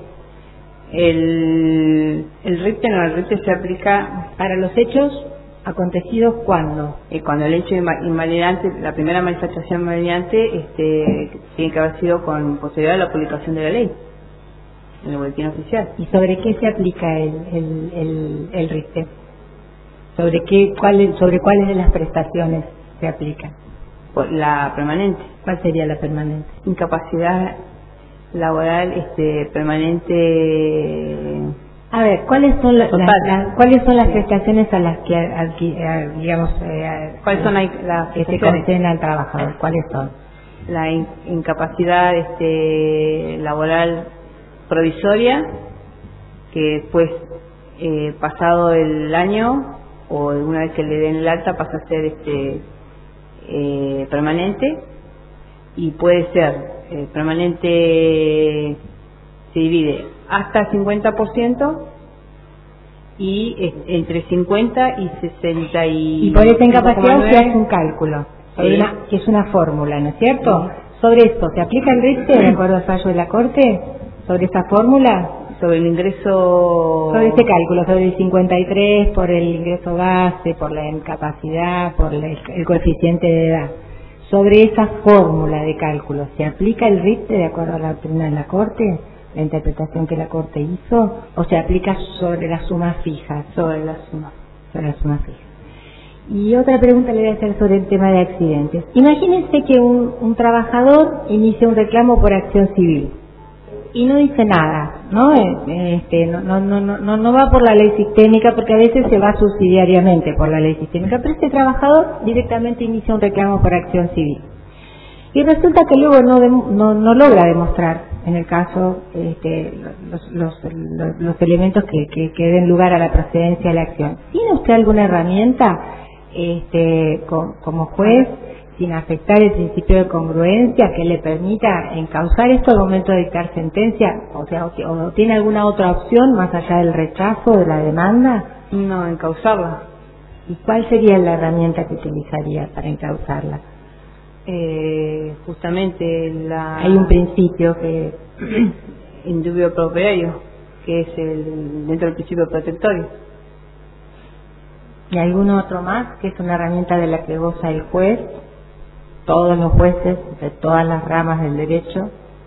El RIPTE se aplica para los hechos acontecidos cuando el hecho invalidante, la primera manifestación invalidante, tiene que haber sido con posterioridad a la publicación de la ley en el boletín oficial. ¿Y sobre qué se aplica el RIPTE? ¿Sobre cuáles de las prestaciones se aplica? La permanente. ¿Cuál sería la permanente? Incapacidad laboral permanente. A ver, ¿cuáles son las prestaciones a las que ¿cuáles son las que se conceden al trabajador? ¿Cuáles son? La incapacidad laboral provisoria, que después pasado el año o una vez que le den el alta pasa a ser permanente, y puede ser permanente, se divide hasta 50% y entre 50 y 60 y por esa incapacidad se hace un cálculo, que es una fórmula, ¿no es cierto? Sobre esto, ¿se aplica el RIPTE de acuerdo al fallo de la Corte? ¿Sobre esa fórmula? Sobre el ingreso... Sobre ese cálculo, sobre el 53, por el ingreso base, por la incapacidad, por el coeficiente de edad. Sobre esa fórmula de cálculo, ¿se aplica el RIPTE de acuerdo a la doctrina de la Corte? ¿La interpretación que la Corte hizo? ¿O se aplica sobre las sumas fijas? Sobre las sumas fijas. Y otra pregunta le voy a hacer sobre el tema de accidentes. Imagínense que un trabajador inicia un reclamo por acción civil y no dice nada, ¿no? No va por la ley sistémica, porque a veces se va subsidiariamente por la ley sistémica, pero este trabajador directamente inicia un reclamo por acción civil. Y resulta que luego no logra demostrar, en el caso, los elementos que den lugar a la procedencia de la acción. ¿Tiene usted alguna herramienta como juez, sin afectar el principio de congruencia, que le permita encauzar esto al momento de dictar sentencia? O sea, ¿o tiene alguna otra opción más allá del rechazo de la demanda? No, encauzarla. ¿Y cuál sería la herramienta que utilizaría para encauzarla? Justamente hay un principio que indubio pro operario, que es dentro del principio protectorio. ¿Y algún otro más, que es una herramienta de la que goza el juez, todos los jueces de todas las ramas del derecho?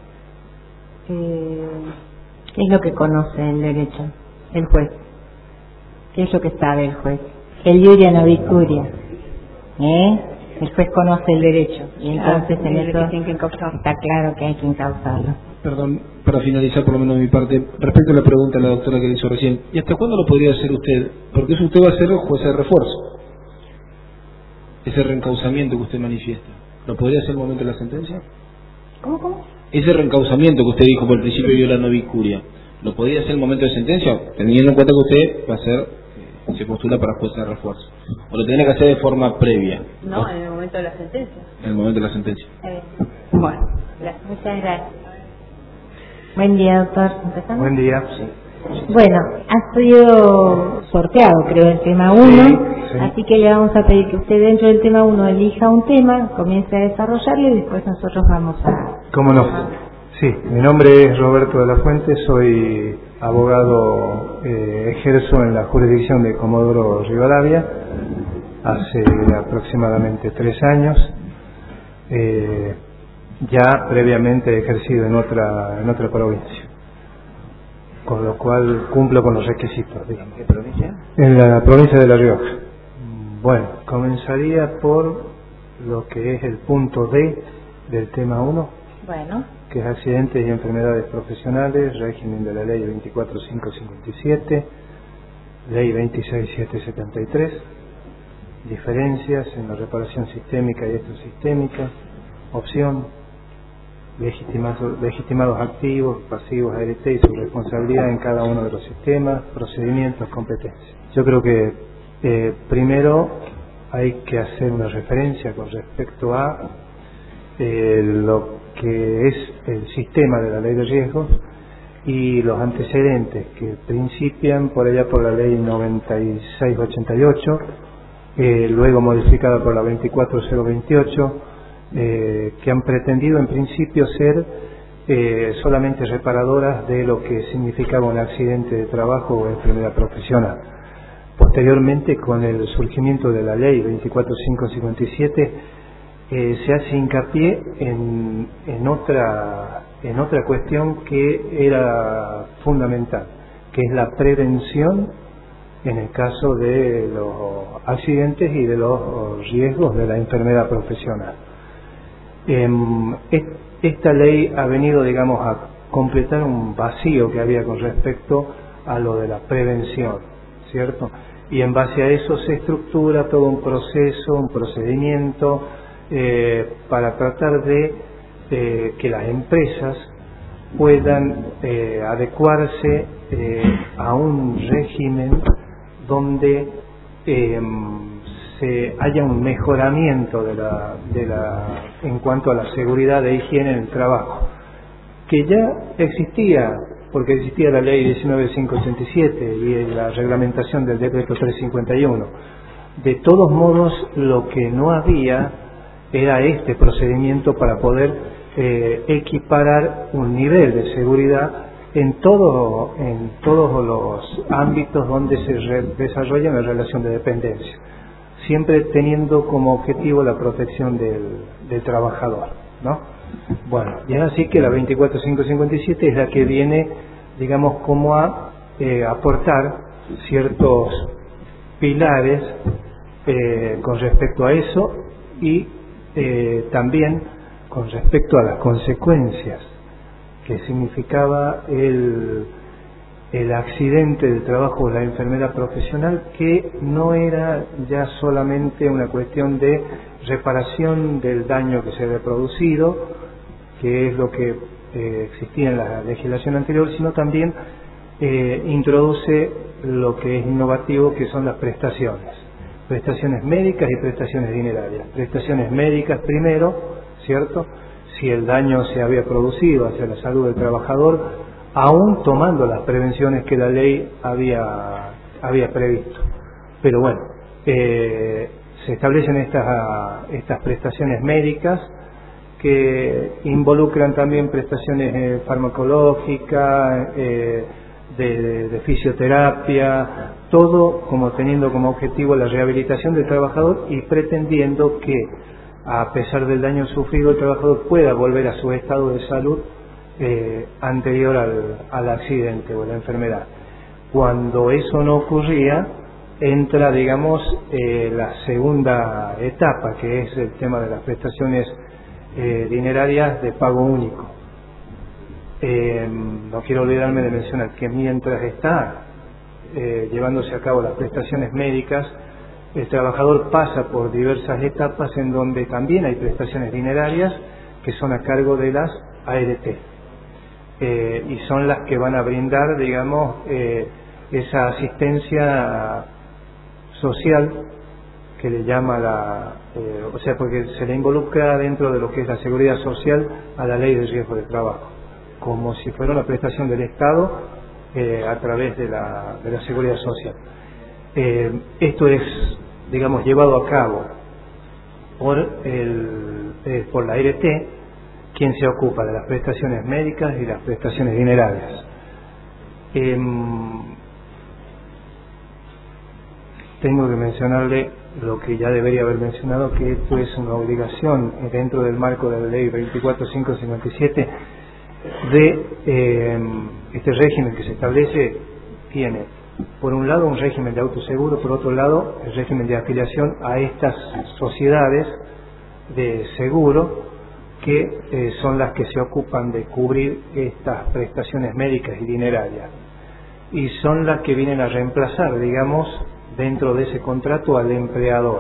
¿Qué es lo que conoce el derecho el juez? ¿Qué es lo que sabe el juez? El iuria novit curia, el juez conoce el derecho y entonces en eso está claro que hay que encauzarlo. Perdón, para finalizar por lo menos mi parte, respecto a la pregunta de la doctora que le hizo recién, ¿y hasta cuándo lo podría hacer usted? Porque eso usted va a ser juez de refuerzo. Ese reencauzamiento que usted manifiesta, ¿lo podría hacer en el momento de la sentencia? ¿Cómo? Ese reencauzamiento que usted dijo por el principio de viola novit curia, ¿lo podría hacer en el momento de sentencia? Teniendo en cuenta que usted va a ser, se postula para juez de refuerzo. ¿O lo tendría que hacer de forma previa? No, en el momento de la sentencia. En el momento de la sentencia. Bueno, muchas gracias. Buen día, doctor. ¿Empezamos? Buen día. Bueno, ha sido sorteado, creo, el tema 1, sí. Así que le vamos a pedir que usted dentro del tema 1 elija un tema, comience a desarrollarlo y después nosotros vamos a... ¿Cómo no? Sí, mi nombre es Roberto de la Fuente, soy abogado, ejerzo en la jurisdicción de Comodoro Rivadavia hace aproximadamente 3 años. ya previamente ejercido en otra provincia, con lo cual cumplo con los requisitos. ¿En qué provincia? En la provincia de La Rioja. Bueno, comenzaría por lo que es el punto D del tema 1, Bueno, que es accidentes y enfermedades profesionales, régimen de la ley 24557, ley 26773, diferencias en la reparación sistémica y extrasistémica, opción, legitimados activos, pasivos, ART y su responsabilidad en cada uno de los sistemas, procedimientos, competencias. Yo creo que primero hay que hacer una referencia con respecto a lo que es el sistema de la ley de riesgos y los antecedentes que principian por allá por la ley 9688, luego modificada por la 24028, que han pretendido en principio ser solamente reparadoras de lo que significaba un accidente de trabajo o enfermedad profesional. Posteriormente, con el surgimiento de la ley 24557, se hace hincapié en otra cuestión que era fundamental, que es la prevención en el caso de los accidentes y de los riesgos de la enfermedad profesional. Esta ley ha venido, digamos, a completar un vacío que había con respecto a lo de la prevención, ¿cierto? Y en base a eso se estructura todo un proceso, un procedimiento para tratar de que las empresas puedan adecuarse a un régimen donde haya un mejoramiento en cuanto a la seguridad e higiene en el trabajo, que ya existía, porque existía la ley 19587 y la reglamentación del decreto 351. De todos modos, lo que no había era este procedimiento para poder equiparar un nivel de seguridad en todos los ámbitos donde se desarrolla una relación de dependencia, siempre teniendo como objetivo la protección del trabajador, ¿no? Bueno, y es así que la 24557 es la que viene, digamos, como a aportar ciertos pilares con respecto a eso y también con respecto a las consecuencias que significaba el accidente del trabajo o la enfermedad profesional, que no era ya solamente una cuestión de reparación del daño que se había producido, que es lo que existía en la legislación anterior, sino también introduce lo que es innovativo, que son las prestaciones médicas y prestaciones dinerarias. Prestaciones médicas primero, ¿cierto?, si el daño se había producido hacia la salud del trabajador, aún tomando las prevenciones que la ley había previsto. Pero bueno, se establecen estas prestaciones médicas que involucran también prestaciones farmacológicas, de fisioterapia, todo como teniendo como objetivo la rehabilitación del trabajador y pretendiendo que, a pesar del daño sufrido, el trabajador pueda volver a su estado de salud anterior al accidente o la enfermedad. Cuando eso no ocurría, entra, digamos, la segunda etapa, que es el tema de las prestaciones dinerarias de pago único. No quiero olvidarme de mencionar que mientras está llevándose a cabo las prestaciones médicas, el trabajador pasa por diversas etapas en donde también hay prestaciones dinerarias que son a cargo de las ART, y son las que van a brindar, digamos, esa asistencia social que le llama o sea, porque se le involucra dentro de lo que es la seguridad social a la ley de riesgo de trabajo, como si fuera una prestación del Estado a través de la seguridad social. Esto es, digamos, llevado a cabo por la ART, quien se ocupa de las prestaciones médicas y las prestaciones dinerarias. Tengo que mencionarle lo que ya debería haber mencionado, que esto es una obligación dentro del marco de la ley 24557 de este régimen que se establece. Tiene por un lado un régimen de autoseguro, por otro lado el régimen de afiliación a estas sociedades de seguro que son las que se ocupan de cubrir estas prestaciones médicas y dinerarias, y son las que vienen a reemplazar, digamos, dentro de ese contrato al empleador,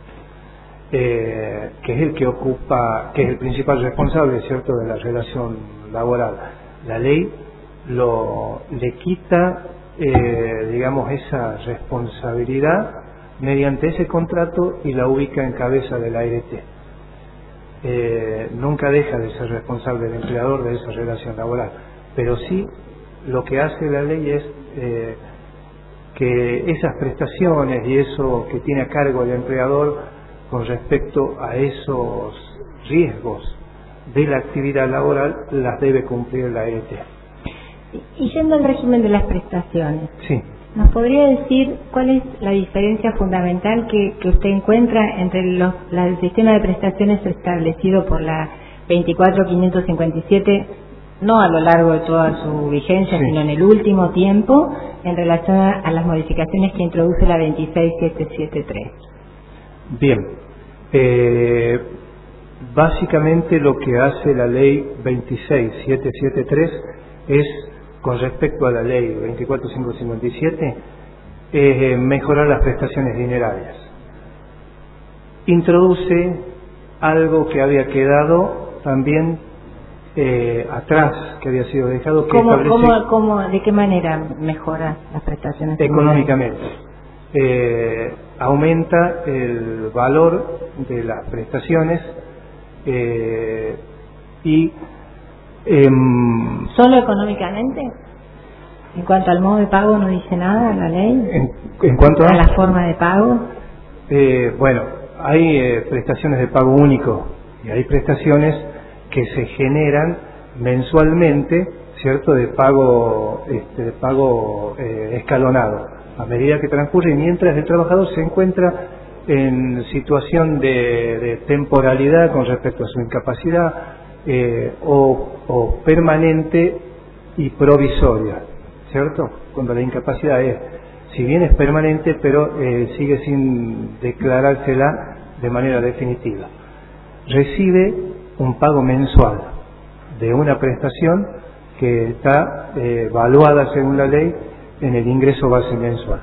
que es el que ocupa, que es el principal responsable, ¿cierto?, de la relación laboral. La ley le quita, digamos, esa responsabilidad mediante ese contrato y la ubica en cabeza de la ART. Nunca deja de ser responsable el empleador de esa relación laboral, pero sí lo que hace la ley es que esas prestaciones y eso que tiene a cargo el empleador con respecto a esos riesgos de la actividad laboral las debe cumplir la ART. Y yendo al régimen de las prestaciones, sí, ¿nos podría decir cuál es la diferencia fundamental que usted encuentra entre el sistema de prestaciones establecido por la 24557, no a lo largo de toda su vigencia, sino en el último tiempo, en relación a las modificaciones que introduce la 26773? Bien, básicamente lo que hace la ley 26773 es, con respecto a la ley 24557, mejorar las prestaciones dinerarias. Introduce algo que había quedado también atrás, que había sido dejado, que ¿De qué manera mejora las prestaciones económicamente? Aumenta el valor de las prestaciones y ¿Solo económicamente? En cuanto al modo de pago no dice nada la ley. ¿En cuanto a la forma de pago? Bueno, hay prestaciones de pago único y hay prestaciones que se generan mensualmente, ¿cierto?, de pago escalonado a medida que transcurre, y mientras el trabajador se encuentra en situación de temporalidad con respecto a su incapacidad, o permanente y provisoria, ¿cierto? Cuando la incapacidad si bien es permanente, pero sigue sin declarársela de manera definitiva. Recibe un pago mensual de una prestación que está evaluada según la ley en el ingreso base mensual.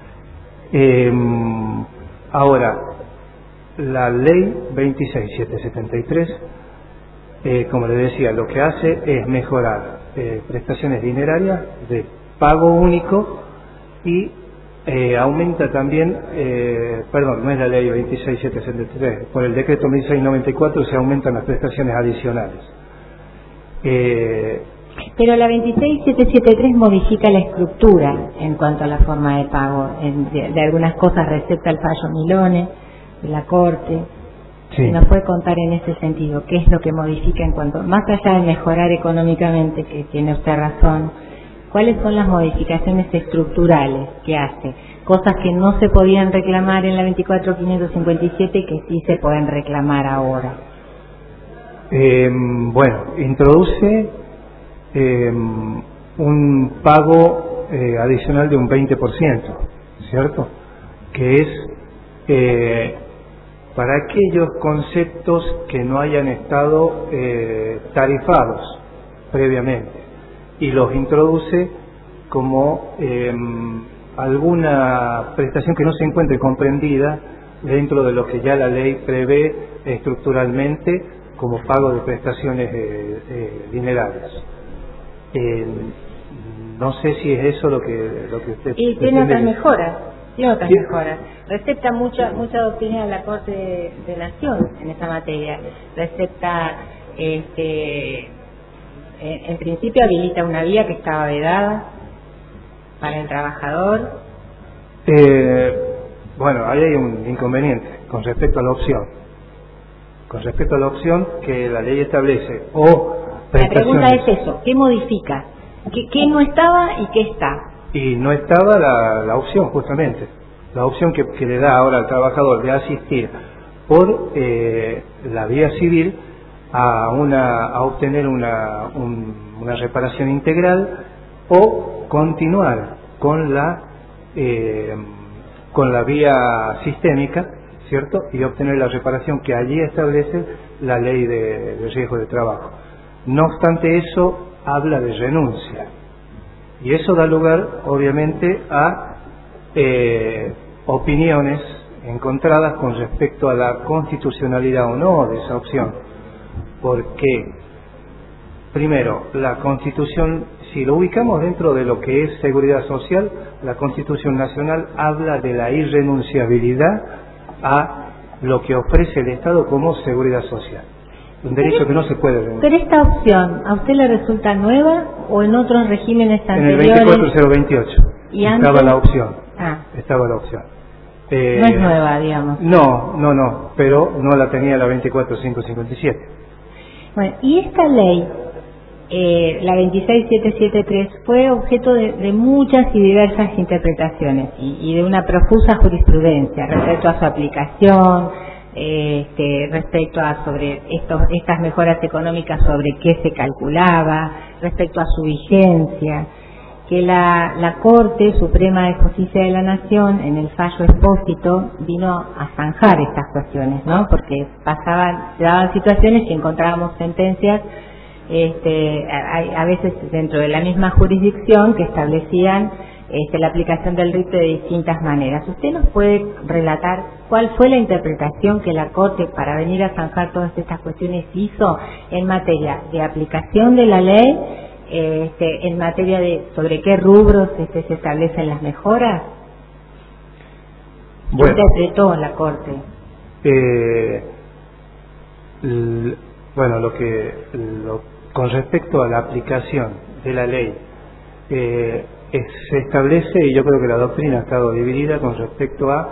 Ahora, la ley 26773, como le decía, lo que hace es mejorar prestaciones dinerarias de pago único y aumenta también, no es la ley 26773, por el decreto 1694 se aumentan las prestaciones adicionales. Pero la 26773 modifica la estructura en cuanto a la forma de pago. De algunas cosas receta el fallo Milone de la Corte. Sí. ¿Nos puede contar en ese sentido qué es lo que modifica en cuanto, más allá de mejorar económicamente, que tiene usted razón, cuáles son las modificaciones estructurales que hace? Cosas que no se podían reclamar en la 24557 que sí se pueden reclamar ahora. Introduce un pago adicional de un 20%, ¿cierto? Que es para aquellos conceptos que no hayan estado tarifados previamente, y los introduce como alguna prestación que no se encuentre comprendida dentro de lo que ya la ley prevé estructuralmente como pago de prestaciones dinerarias. No sé si es eso lo que usted... Y tiene otras mejoras. Recepta mucha doctrina de la Corte de Nación en esa materia. Recepta, en principio habilita una vía que estaba vedada para el trabajador. Ahí hay un inconveniente con respecto a la opción. Con respecto a la opción que la ley establece, la pregunta es eso, ¿qué modifica? ¿Qué no estaba y qué está? Y no estaba la opción, justamente. la opción que le da ahora al trabajador de asistir por la vía civil a obtener una reparación integral o continuar con la vía sistémica, ¿cierto? Y obtener la reparación que allí establece la ley de riesgo de trabajo. No obstante eso, habla de renuncia. Y eso da lugar, obviamente, a opiniones encontradas con respecto a la constitucionalidad o no de esa opción. Porque, primero, la Constitución, si lo ubicamos dentro de lo que es seguridad social, la Constitución Nacional habla de la irrenunciabilidad a lo que ofrece el Estado como seguridad social. Un derecho que no se puede renunciar. Pero esta opción, ¿a usted le resulta nueva o en otros regímenes anteriores? En el 24028 ¿Y estaba antes? la opción. Ah. Estaba la opción. No es nueva, digamos. No, pero no la tenía la 24557. Bueno, y esta ley, la 26773, fue objeto de muchas y diversas interpretaciones y de una profusa jurisprudencia respecto a su aplicación, respecto a sobre estas mejoras económicas, sobre qué se calculaba, respecto a su vigencia, que la Corte Suprema de Justicia de la Nación, en el fallo Expósito, vino a zanjar estas cuestiones, ¿no? Porque se daban situaciones y encontrábamos sentencias a veces dentro de la misma jurisdicción que establecían la aplicación del rito de distintas maneras. ¿Usted nos puede relatar cuál fue la interpretación que la Corte, para venir a zanjar todas estas cuestiones, hizo en materia de aplicación de la ley, en materia de sobre qué rubros se establecen las mejoras? ¿Qué interpretó la Corte? Bueno, con respecto a la aplicación de la ley, se establece, y yo creo que la doctrina ha estado dividida con respecto a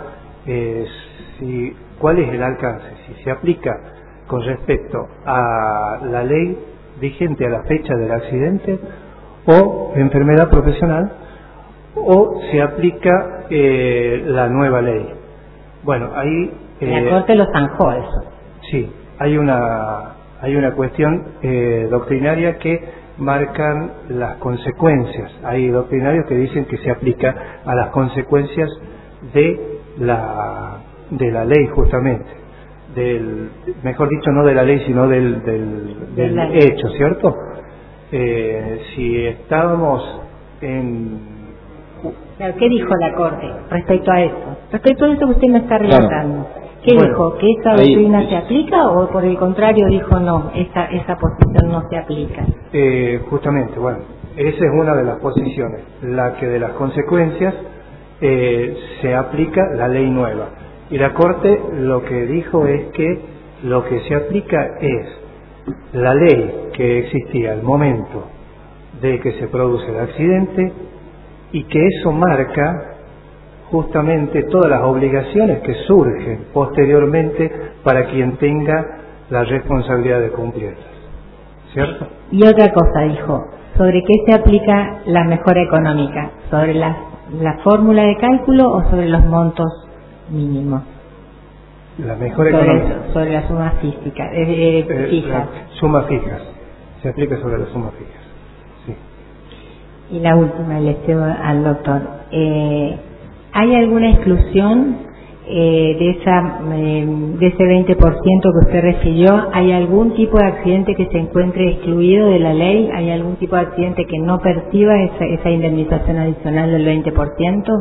cuál es el alcance, si se aplica con respecto a la ley vigente a la fecha del accidente o enfermedad profesional, o se aplica la nueva ley. Bueno, ahí la Corte lo zanjó eso. Sí, hay una cuestión doctrinaria que marcan las consecuencias. Hay doctrinarios que dicen que se aplica a las consecuencias de la ley, justamente, mejor dicho, no de la ley, sino del hecho, ¿cierto? Si estábamos en... ¿Qué dijo la Corte respecto a eso? Respecto a eso que usted me está relatando. ¿Qué dijo? ¿Que esa doctrina se aplica o por el contrario dijo no, esa posición no se aplica? Justamente, bueno, esa es una de las posiciones, la que de las consecuencias se aplica la ley nueva. Y la Corte lo que dijo es que lo que se aplica es la ley que existía al momento de que se produce el accidente y que eso marca justamente todas las obligaciones que surgen posteriormente para quien tenga la responsabilidad de cumplirlas, ¿cierto? Y otra cosa dijo, ¿sobre qué se aplica la mejora económica? ¿Sobre la fórmula de cálculo o sobre los montos mínimos? La mejora económica. Sobre la suma física, fijas. Sumas fijas, se aplica sobre las sumas fijas, sí. Y la última, le cedo al doctor. ¿Hay alguna exclusión de ese 20% que usted refirió? ¿Hay algún tipo de accidente que se encuentre excluido de la ley? ¿Hay algún tipo de accidente que no perciba esa indemnización adicional del 20%?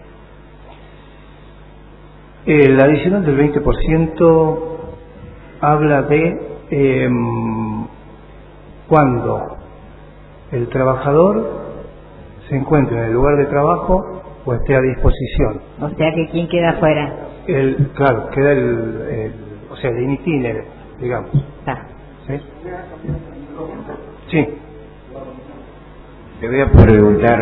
La adicional del 20% habla de cuando el trabajador se encuentre en el lugar de trabajo o esté a disposición. O sea que ¿quién queda afuera? Claro, queda el in itinere, digamos. ¿Sí? Sí. Te voy a preguntar,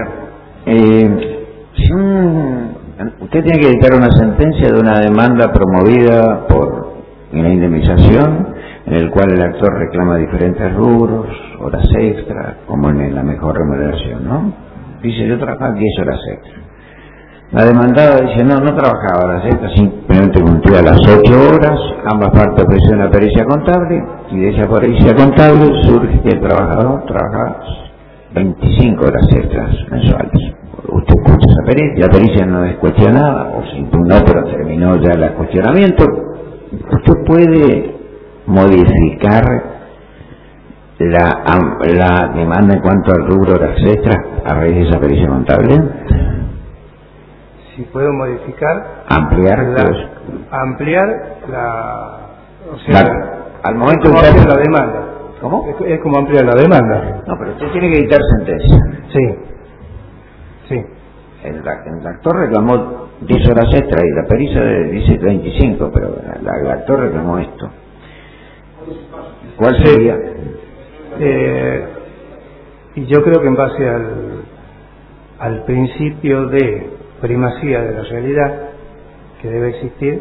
si usted tiene que dictar una sentencia de una demanda promovida por una indemnización, en el cual el actor reclama diferentes rubros, horas extra, como en la mejor remuneración, ¿no? Dice, yo trabajo 10 horas extra. La demandada dice, no trabajaba horas extras, simplemente cumplía las 8 horas, ambas partes ofrecieron una pericia contable, y de esa pericia contable surge que el trabajador trabajaba 25 horas extras mensuales. Usted escucha esa pericia, la pericia no es cuestionada, o se impugnó, pero terminó ya el cuestionamiento. Usted puede modificar la demanda en cuanto al rubro horas extras a raíz de esa pericia contable. Si puedo modificar, ampliar o sea, al momento de ampliar la demanda. ¿Cómo? Es como ampliar la demanda. No, pero usted tiene que dictar sentencia. Sí. El actor reclamó 10 horas extra y la pericia dice 25, pero el actor reclamó esto. ¿Cuál sería? Y yo creo que en base al principio de primacía de la realidad que debe existir,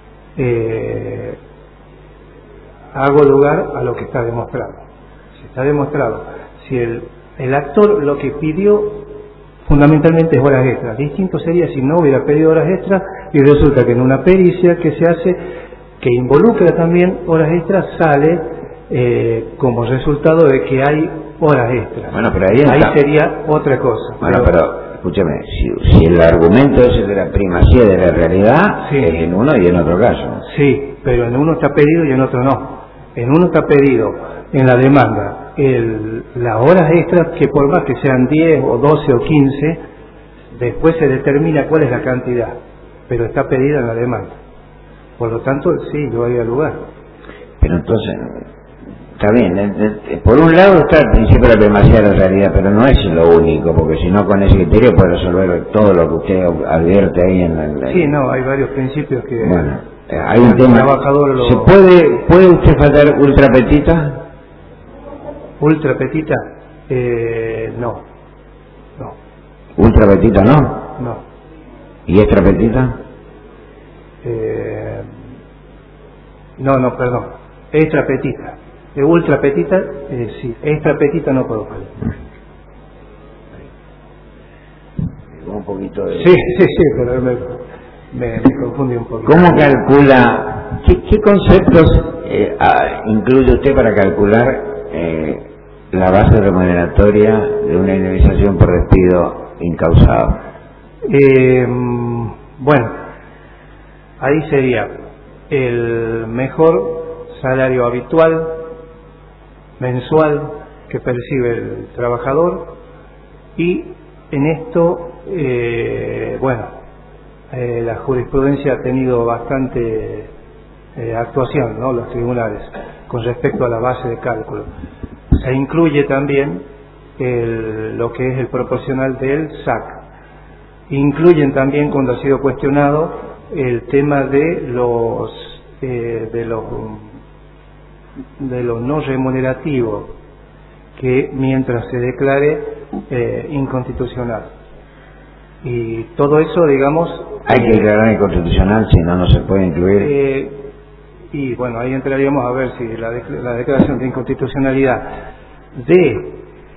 hago lugar a lo que está demostrado. Si está demostrado, si el actor lo que pidió fundamentalmente es horas extras. Distinto sería si no hubiera pedido horas extras y resulta que en una pericia que se hace, que involucra también horas extras, sale como resultado de que hay horas extras. Bueno, pero ahí sería otra cosa. Bueno, pero escúchame, si el argumento ese de la primacía de la realidad, sí, es en uno y en otro caso. Sí, pero en uno está pedido y en otro no. En uno está pedido en la demanda las horas extras, que por más que sean 10 o 12 o 15, después se determina cuál es la cantidad, pero está pedida en la demanda. Por lo tanto, sí, no había lugar. Pero entonces, está bien, por un lado está el principio de la primacía de la realidad, pero no es lo único, porque si no con ese criterio puede resolver todo lo que usted advierte ahí en la... Sí, no, hay varios principios que... Bueno, hay un tema... ¿Se puede usted faltar ultra petita? ¿Ultra petita? No. ¿Ultra petita no? No. ¿Y extra petita? No, perdón. Extra petita. Ultra petita, sí. Extra petita no puedo faltar. Un poquito de... Sí, pero me confundí un poquito. ¿Cómo calcula, qué conceptos incluye usted para calcular la base remuneratoria de una indemnización por despido incausado? Bueno, ahí sería el mejor salario habitual mensual que percibe el trabajador, y en esto la jurisprudencia ha tenido bastante actuación, ¿no?, los tribunales, con respecto a la base de cálculo. Se incluye también lo que es el proporcional del SAC. Incluyen también, cuando ha sido cuestionado, el tema de los no remunerativo, que mientras se declare inconstitucional. Y todo eso, digamos... Hay que declarar inconstitucional, si no se puede incluir. Y bueno, ahí entraríamos a ver si la declaración de inconstitucionalidad de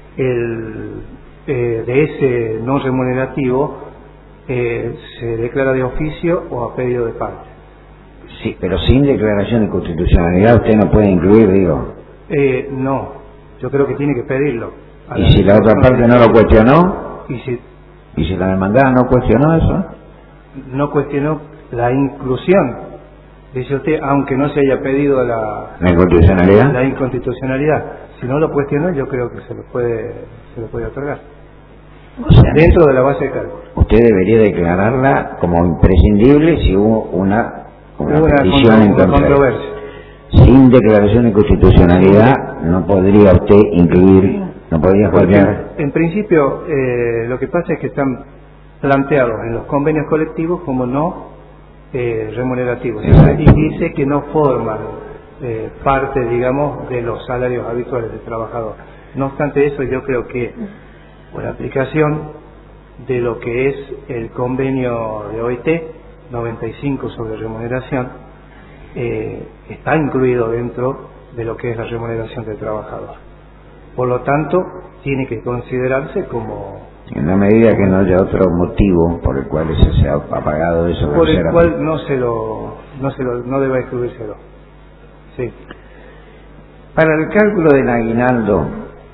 ese no remunerativo se declara de oficio o a pedido de parte. Sí, pero sin declaración de inconstitucionalidad usted no puede incluir, digo. No, yo creo que tiene que pedirlo. ¿Y si la otra parte no lo cuestionó? ¿Y si la demandada no cuestionó eso? No cuestionó la inclusión. Dice usted, aunque no se haya pedido la inconstitucionalidad, si no lo cuestionó, yo creo que se lo puede otorgar. O sea, dentro de la base de cálculo. Usted debería declararla como imprescindible si hubo una petición en controversia. Sin declaración de inconstitucionalidad no podría usted incluir, no podría cualquier... En principio, lo que pasa es que están planteados en los convenios colectivos como no remunerativos. Exacto. Y dice que no forman parte, digamos, de los salarios habituales del trabajador. No obstante eso, yo creo que por aplicación de lo que es el convenio de OIT 95 sobre remuneración, está incluido dentro de lo que es la remuneración del trabajador. Por lo tanto, tiene que considerarse como En la medida que no haya otro motivo por el cual ese se ha pagado eso. Por el cual no deba excluírselo. Sí. Para el cálculo del aguinaldo,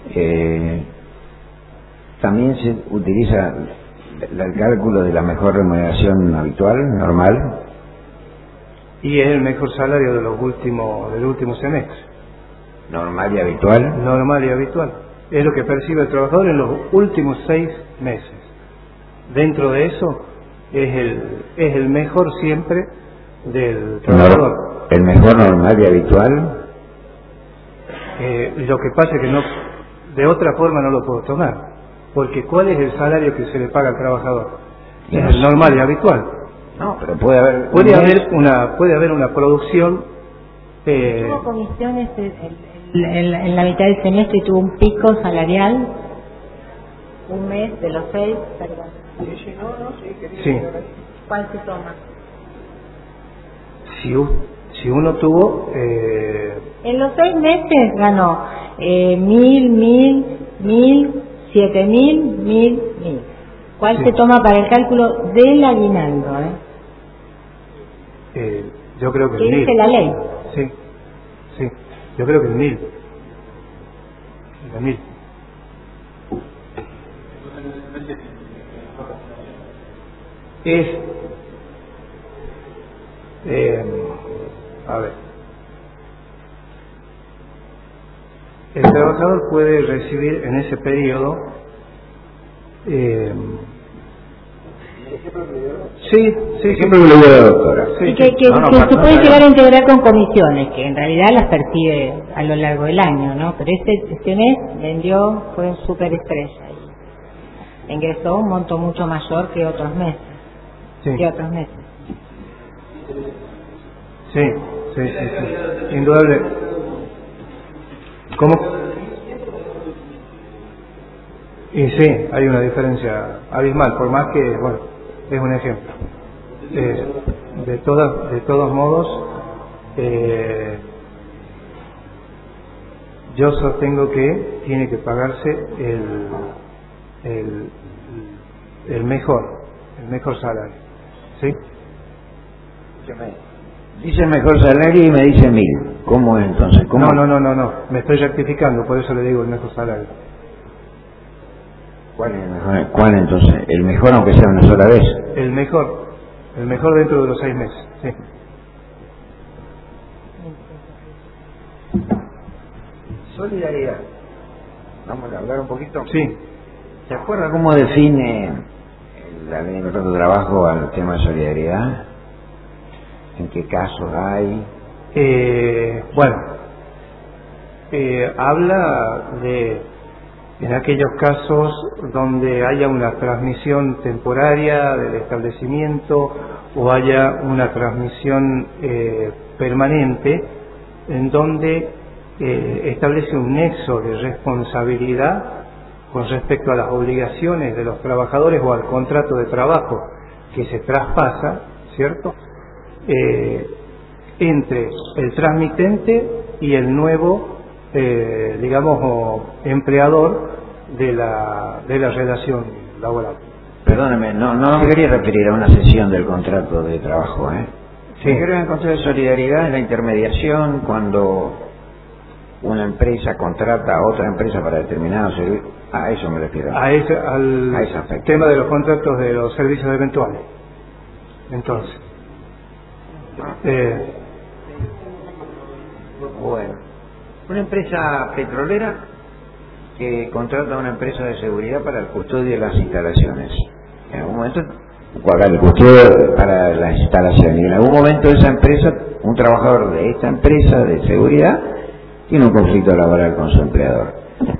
también se utiliza el cálculo de la mejor remuneración habitual, normal. Y es el mejor salario del último semestre. Normal y habitual. Normal y habitual. Es lo que percibe el trabajador en los últimos 6 meses. Dentro de eso es el mejor siempre del trabajador. ¿El mejor normal y habitual? Lo que pasa es que no, de otra forma no lo puedo tomar. Porque ¿cuál es el salario que se le paga al trabajador? Es el normal y habitual. No, pero puede haber una producción. Tuvo comisiones en la mitad del semestre y tuvo un pico salarial, un mes de los 6, perdón. Sí. ¿Cuál se toma? Si uno tuvo... En los 6 meses ganó 1.000, 7.000. ¿Cuál se toma para el cálculo del aguinaldo? Yo creo que ¿Qué 1.000. dice la ley? Sí. Yo creo que 1.000. 1.000. A ver. El trabajador puede recibir en ese periodo Siempre me lo voy a la doctora. Y que se puede llegar a integrar con comisiones, que en realidad las percibe a lo largo del año, ¿no? Pero este mes vendió, fue un súper estrella y ingresó un monto mucho mayor que otros meses. Sí. Sí. Indudable. ¿Cómo? Y sí, hay una diferencia abismal, por más que, bueno, es un ejemplo. De todos modos, yo sostengo que tiene que pagarse el mejor salario. ¿Sí? Dice mejor salario y me dice 1.000. ¿Cómo es entonces? ¿Cómo? No. Me estoy rectificando, por eso le digo el mejor salario. ¿Cuál es el mejor? ¿Cuál entonces? ¿El mejor aunque sea una sola vez? El mejor dentro de los 6 meses. Sí. Solidaridad. Vamos a hablar un poquito. Sí. ¿Se acuerda cómo define la ley de contrato de trabajo al tema de solidaridad? ¿En qué casos hay? Habla de en aquellos casos donde haya una transmisión temporaria del establecimiento o haya una transmisión permanente, en donde establece un nexo de responsabilidad con respecto a las obligaciones de los trabajadores o al contrato de trabajo que se traspasa, ¿cierto?, entre el transmitente y el nuevo empleador de la relación laboral. Perdóneme, no me quería referir a una sesión del contrato de trabajo, Sí. Creo que el contrato de solidaridad es la intermediación cuando una empresa contrata a otra empresa para determinado servicio. A eso me refiero. A ese aspecto. tema de los contratos de los servicios eventuales. Entonces, bueno, una empresa petrolera que contrata a una empresa de seguridad para el custodio de las instalaciones. En algún momento, el custodio para las instalaciones. Y en algún momento esa empresa, un trabajador de esta empresa de seguridad, tiene un conflicto laboral con su empleador.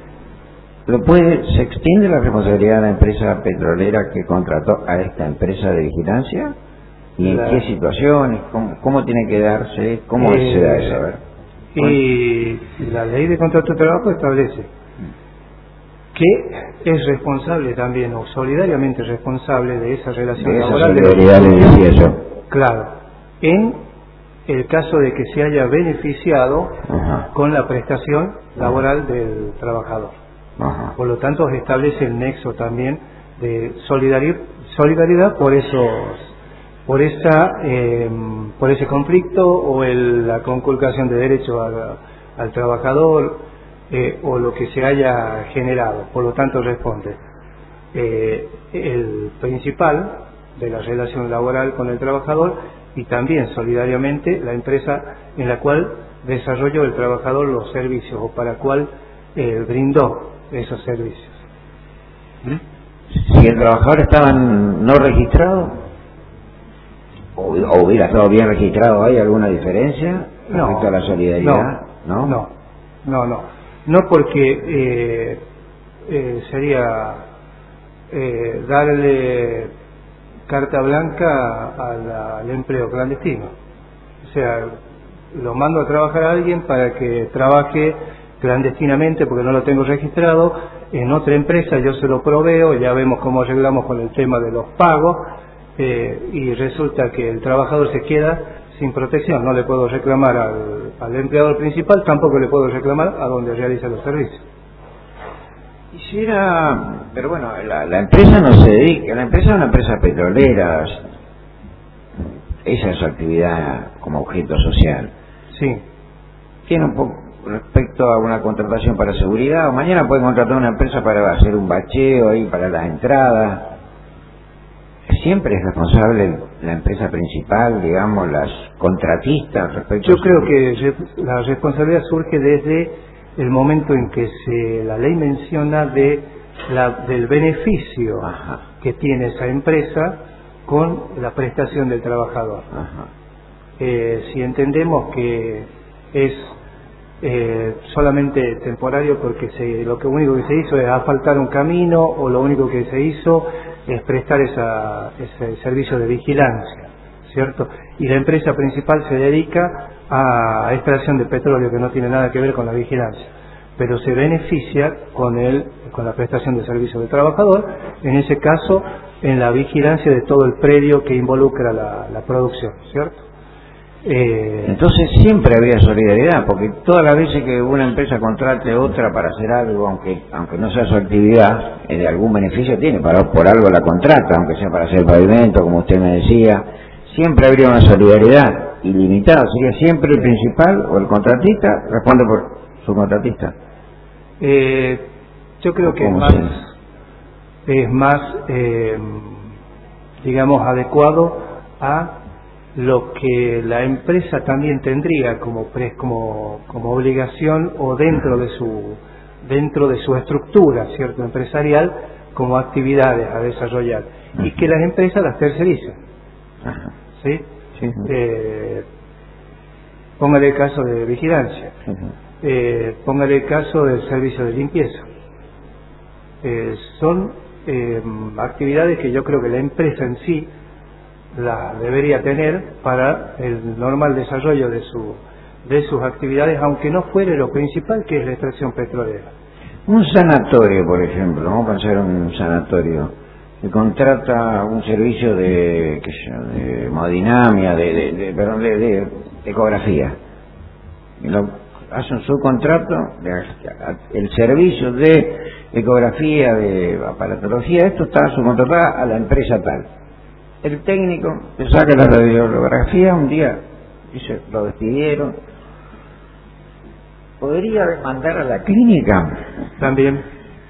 ¿Se extiende la responsabilidad de la empresa petrolera que contrató a esta empresa de vigilancia? ¿Y en qué situaciones? ¿Cómo tiene que darse? ¿Cómo se da eso? A ver. Y la ley de contrato de trabajo establece que es responsable también, o solidariamente responsable de esa relación laboral. Claro, en el caso de que se haya beneficiado con la prestación laboral del trabajador. Por lo tanto, establece el nexo también de solidaridad por ese conflicto o la conculcación de derechos al trabajador o lo que se haya generado. Por lo tanto, responde el principal de la relación laboral con el trabajador y también solidariamente la empresa en la cual desarrolló el trabajador los servicios o para cual brindó esos servicios. Si el trabajador estaba no registrado o hubiera estado bien registrado, ¿hay alguna diferencia respecto a la solidaridad? No, porque sería darle carta blanca al empleo clandestino. O sea, lo mando a trabajar a alguien para que trabaje clandestinamente porque no lo tengo registrado en otra empresa, yo se lo proveo, ya vemos cómo arreglamos con el tema de los pagos y resulta que el trabajador se queda sin protección. No le puedo reclamar al empleador principal, tampoco le puedo reclamar a donde realiza los servicios. Pero bueno, la empresa no se dedica, la empresa es una empresa petrolera, esa es su actividad como objeto social. Sí. Tiene un poco respecto a una contratación para seguridad, o mañana puede contratar una empresa para hacer un bacheo ahí para las entradas. Siempre es responsable la empresa principal, digamos, las contratistas respecto. Yo creo que la responsabilidad surge desde el momento en que la ley menciona del beneficio que tiene esa empresa con la prestación del trabajador. Si entendemos que es solamente temporario porque lo único que se hizo es asfaltar un camino o lo único que se hizo es prestar ese servicio de vigilancia, ¿cierto? Y la empresa principal se dedica a extracción de petróleo que no tiene nada que ver con la vigilancia, pero se beneficia con la prestación de servicio de trabajador, en ese caso en la vigilancia de todo el predio que involucra la producción, ¿cierto? Entonces siempre habría solidaridad, porque todas las veces que una empresa contrate otra para hacer algo, aunque no sea su actividad, de algún beneficio tiene, por algo la contrata, aunque sea para hacer pavimento, como usted me decía, siempre habría una solidaridad ilimitada. Sería siempre el principal o el contratista responde por su contratista. Yo creo que es más digamos, adecuado a lo que la empresa también tendría como obligación o dentro de su estructura, cierto, empresarial, como actividades a desarrollar, y que las empresas las tercericen. ¿Sí? Sí. Póngale el caso de vigilancia, póngale el caso del servicio de limpieza. Son actividades que yo creo que la empresa en sí la debería tener para el normal desarrollo de sus actividades, aunque no fuere lo principal, que es la extracción petrolera. Un sanatorio, por ejemplo, vamos a pensar en un sanatorio que contrata un servicio de hemodinamia, de ecografía. Hace un subcontrato, el servicio de ecografía, de aparatología, esto está subcontratado a la empresa tal. El técnico le saca la radiografía, un día dice, lo despidieron. ¿Podría demandar a la clínica? También.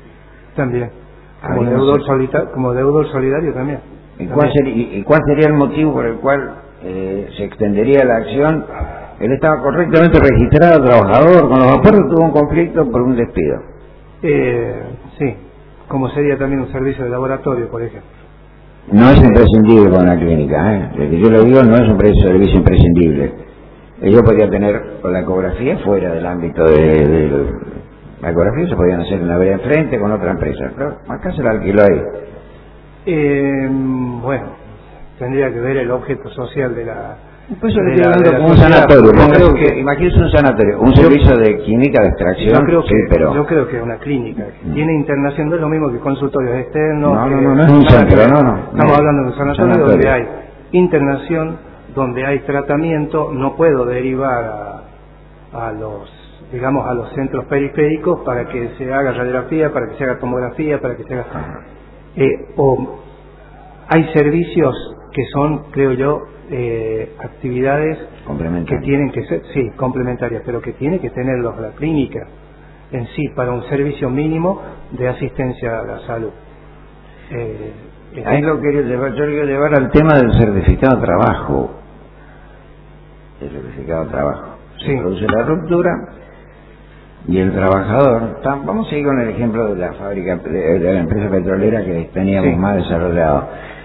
Como deudor solidario también. ¿Y cuál sería el motivo por el cual se extendería la acción? Él estaba correctamente registrado, trabajador, con los acuerdos tuvo un conflicto por un despido. Sí, como sería también un servicio de laboratorio, por ejemplo. No es imprescindible con la clínica, Lo que yo le digo no es un servicio imprescindible. Yo podría tener con la ecografía fuera del ámbito de la ecografía, se podían hacer en la vereda enfrente con otra empresa, pero acá se la alquiló ahí. Bueno, tendría que ver el objeto social de la... Pues yo le estoy hablando como un sanatorio. Imagínese un sanatorio, un servicio de química de extracción. Yo creo que una clínica tiene internación, no es lo mismo que consultorios externos. No es un centro, Estamos hablando de un sanatorio donde hay internación, donde hay tratamiento. No puedo derivar a los centros periféricos para que se haga radiografía, para que se haga tomografía, para que se haga... o hay servicios que son, creo yo, actividades que tienen que ser, sí, complementarias, pero que tiene que tenerlos la clínica en sí para un servicio mínimo de asistencia a la salud. Ahí yo quiero llevar al tema del certificado de trabajo. El certificado de trabajo. Sí. Se produce la ruptura y el trabajador, vamos a ir con el ejemplo de la fábrica, de la empresa petrolera que teníamos más desarrollado.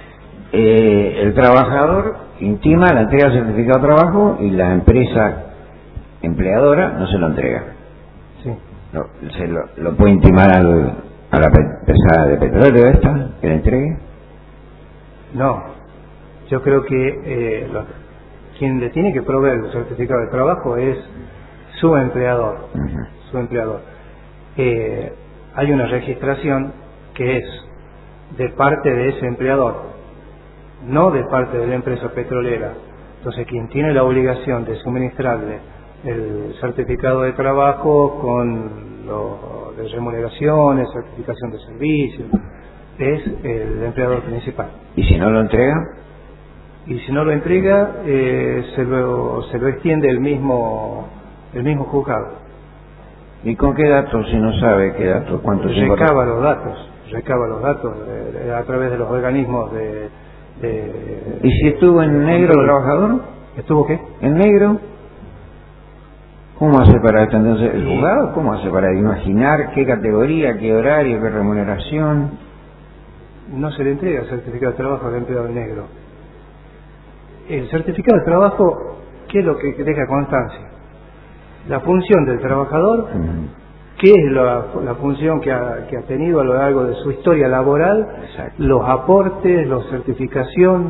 El trabajador intima la entrega del certificado de trabajo y la empresa empleadora no se lo entrega. Sí. Lo puede intimar a la empresa de petróleo esta que le entregue. No, yo creo que quien le tiene que proveer el certificado de trabajo es su empleador. Su empleador. Hay una registración que es de parte de ese empleador, no de parte de la empresa petrolera. Entonces, quien tiene la obligación de suministrarle el certificado de trabajo con lo de remuneraciones, certificación de servicios, es el empleador principal. ¿Y si no lo entrega? Y si no lo entrega, se lo extiende el mismo juzgado. ¿Y con qué datos, si no sabe qué datos? ¿Cuántos? Recaba los datos a través de los organismos de... ¿Y si estuvo en negro el trabajador? ¿Estuvo qué? ¿En negro? ¿Cómo hace para entonces el juzgado? ¿Cómo hace para imaginar qué categoría, qué horario, qué remuneración? No se le entrega el certificado de trabajo al empleado negro. El certificado de trabajo, ¿qué es lo que deja constancia? La función del trabajador, qué es la función que ha tenido a lo largo de su historia laboral, los aportes, la certificación,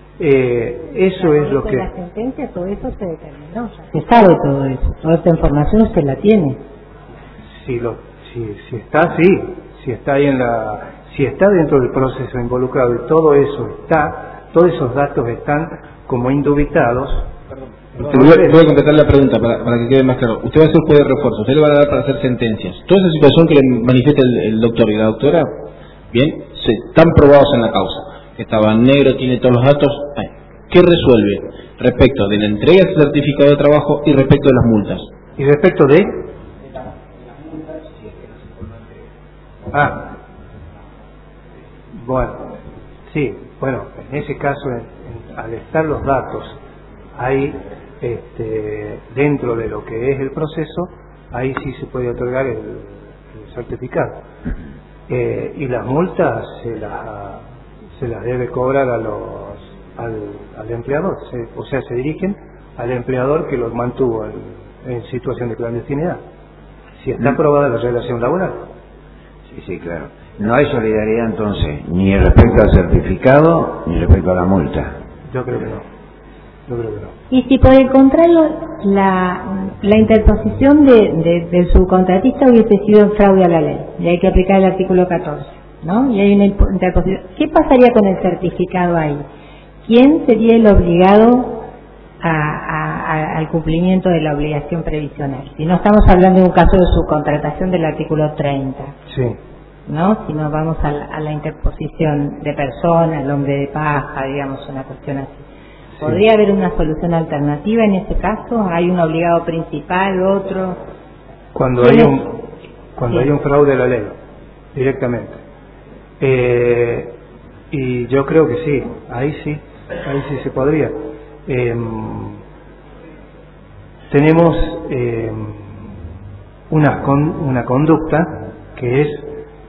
eso es lo que... la sentencia, todo eso se determinó, se sabe todo eso, toda esta información usted la tiene. Si está, sí, si está ahí si está dentro del proceso involucrado y todo eso está, todos esos datos están como indubitados. Voy a completar la pregunta para que quede más claro. Usted va a hacer juez de refuerzo, usted le van a dar para hacer sentencias. Toda esa situación que le manifiesta el doctor y la doctora, bien, están probados en la causa. Que estaba en negro, tiene todos los datos. ¿Qué resuelve respecto de la entrega del certificado de trabajo y respecto de las multas? ¿Y respecto de? Bueno, sí, bueno, en ese caso, al estar los datos ahí, dentro de lo que es el proceso, ahí sí se puede otorgar el certificado. Y las multas se las debe cobrar al empleador, o sea, se dirigen al empleador que los mantuvo en situación de clandestinidad, si está aprobada la relación laboral. Sí, claro. No hay solidaridad entonces, ni respecto al certificado, ni respecto a la multa. Yo creo que no. Y si por el contrario la interposición del subcontratista hubiese sido en fraude a la ley, y hay que aplicar el artículo 14, ¿no? Y hay una interposición, ¿qué pasaría con el certificado ahí? ¿Quién sería el obligado al cumplimiento de la obligación previsional? Si no estamos hablando de un caso de subcontratación del artículo 30. Sí. ¿No? Si no vamos a la interposición de persona, el hombre de paja, digamos, una cuestión así. ¿Podría haber una solución alternativa en ese caso? ¿Hay un obligado principal, otro? Cuando hay un fraude a la ley, directamente. Y yo creo que sí, ahí sí se podría. Tenemos una conducta que es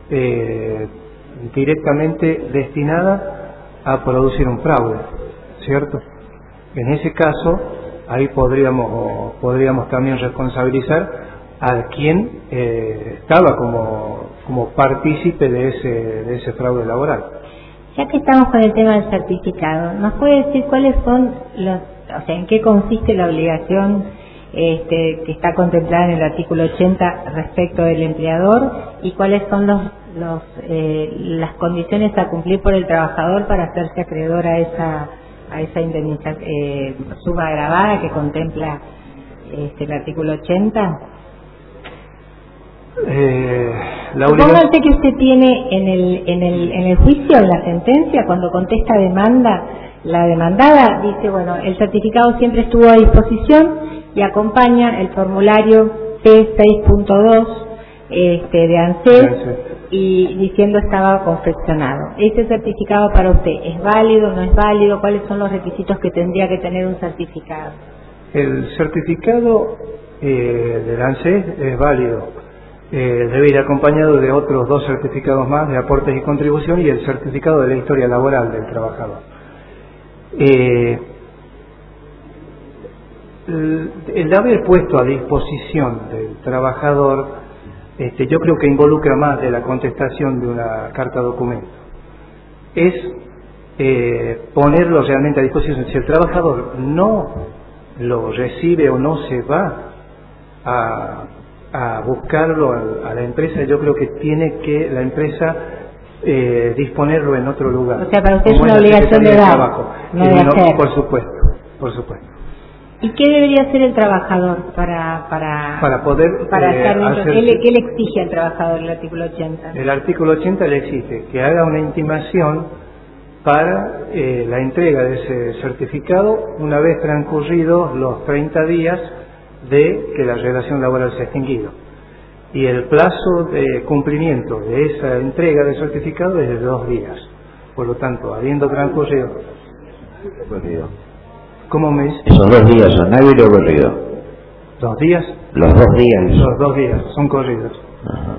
directamente destinada a producir un fraude, ¿cierto? En ese caso, ahí podríamos también responsabilizar a quien estaba como partícipe de ese fraude laboral. Ya que estamos con el tema del certificado, ¿nos puede decir cuáles son en qué consiste la obligación que está contemplada en el artículo 80 respecto del empleador y cuáles son las condiciones a cumplir por el trabajador para hacerse acreedor a esa indemnización suma agravada que contempla el artículo 80? Supóngase que usted tiene en el juicio, en la sentencia, cuando contesta demanda, la demandada dice, bueno, el certificado siempre estuvo a disposición y acompaña el formulario P6.2 de ANSES y diciendo estaba confeccionado. ¿Ese certificado para usted es válido, no es válido? ¿Cuáles son los requisitos que tendría que tener un certificado? El certificado del ANSES es válido. Debe ir acompañado de otros 2 certificados más de aportes y contribución y el certificado de la historia laboral del trabajador. El haber puesto a disposición del trabajador, yo creo que involucra más de la contestación de una carta documento. Es ponerlo realmente a disposición. Si el trabajador no lo recibe o no se va a buscarlo a la empresa, yo creo que tiene que la empresa disponerlo en otro lugar. O sea, para usted es una obligación de dar, no de hacer. Por supuesto. ¿Y qué debería hacer el trabajador para poder estar dentro? hacer... ¿Qué le exige al trabajador el artículo 80? El artículo 80 le exige que haga una intimación para la entrega de ese certificado una vez transcurridos los 30 días de que la relación laboral se ha extinguido. Y el plazo de cumplimiento de esa entrega de certificado es de 2 días. Por lo tanto, habiendo transcurrido... ¿Cómo me dice? Esos 2 días son hábil o corrido. 2 días. Los 2 días. Los 2 días son corridos. Ajá.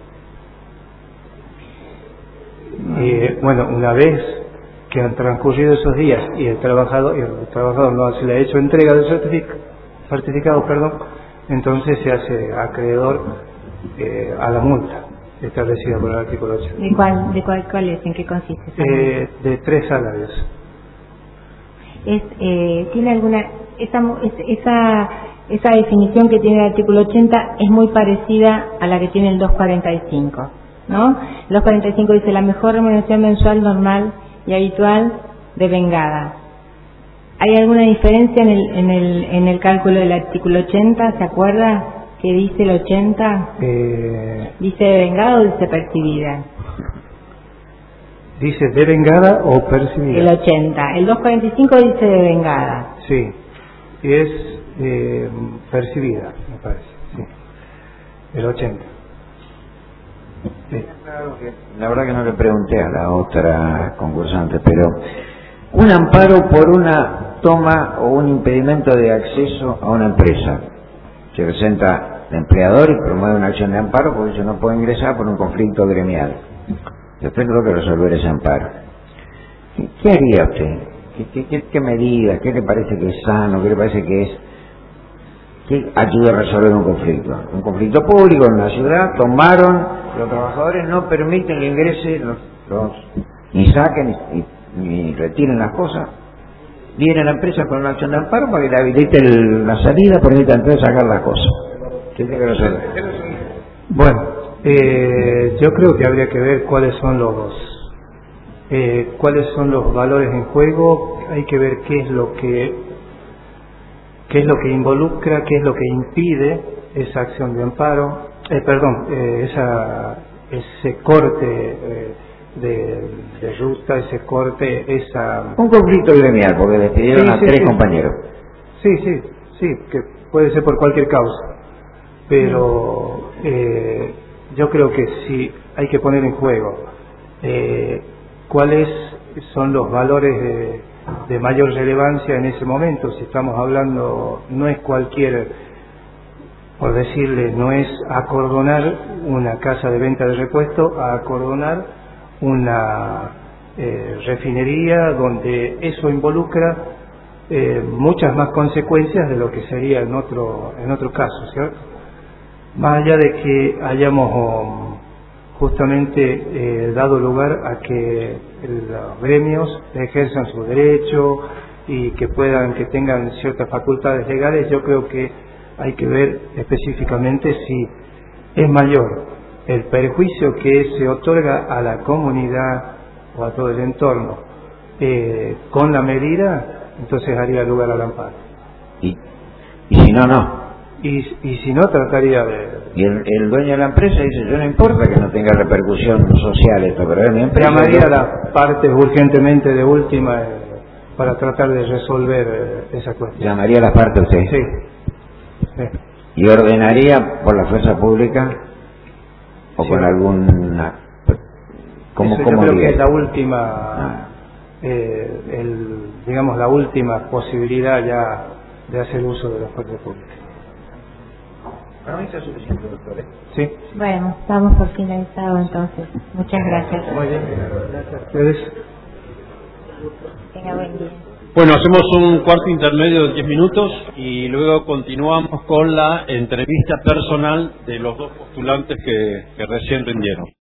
Bueno, una vez que han transcurrido esos días y el trabajador no se le ha hecho entrega del certificado, entonces se hace acreedor a la multa establecida por el artículo 8. ¿De cuál es? ¿En qué consiste? De 3 salarios. ¿Tiene alguna esa definición que tiene el artículo 80 es muy parecida a la que tiene el 245, ¿no? El 245 dice la mejor remuneración mensual normal y habitual devengada. ¿Hay alguna diferencia en el cálculo del artículo 80? ¿Se acuerda qué dice el 80? ¿Dice devengada o dice percibida? ¿Dice devengada o percibida? El 80. El 245 dice devengada. Sí, es percibida, me parece. Sí. El 80. Sí. La verdad que no le pregunté a la otra concursante, pero un amparo por una toma o un impedimento de acceso a una empresa. Se presenta el empleador y promueve una acción de amparo porque ellos no pueden ingresar por un conflicto gremial. Después tengo que resolver ese amparo. ¿Qué haría usted? ¿Qué medida? ¿Qué le parece que es sano? ¿Qué le parece que es? ¿Qué ayuda a resolver un conflicto? Un conflicto público en una ciudad, tomaron, los trabajadores no permiten que ingrese ni saquen ni retiren las cosas. Viene la empresa con una acción de amparo para que le habilite la salida, permita entonces sacar las cosas. ¿Qué tiene que resolver? Bueno. Yo creo que habría que ver cuáles son los valores en juego. Hay que ver qué es lo que involucra, qué es lo que impide esa acción de amparo, ese corte de ruta, ese corte, un conflicto gremial, porque despidieron a 3 compañeros. Sí, que puede ser por cualquier causa, pero yo creo que sí hay que poner en juego cuáles son los valores de mayor relevancia en ese momento. Si estamos hablando, no es cualquier, por decirle, no es acordonar una casa de venta de repuesto a acordonar una refinería, donde eso involucra muchas más consecuencias de lo que sería en otro caso, ¿cierto? Más allá de que hayamos justamente dado lugar a que los gremios ejerzan su derecho y que tengan ciertas facultades legales, yo creo que hay que ver específicamente si es mayor el perjuicio que se otorga a la comunidad o a todo el entorno con la medida, entonces haría lugar al amparo. Y si no. Y si no, trataría de... Y el dueño de la empresa dice, yo no importa que no tenga repercusión social esto, pero es mi empresa. Llamaría a las partes urgentemente de última para tratar de resolver esa cuestión. ¿Llamaría a las partes usted? Sí. ¿Y ordenaría por la fuerza pública? ¿O Sí. con alguna...? ¿Cómo Yo creo haría? que es la última, digamos, la última posibilidad ya de hacer uso de la fuerza pública. Para mí está suficiente, doctor. Sí. Bueno, estamos por finalizado entonces. Muchas gracias. Muy bien. Gracias a ustedes. Tenga buen día. Bueno, hacemos un cuarto intermedio de 10 minutos y luego continuamos con la entrevista personal de los dos postulantes que recién rindieron.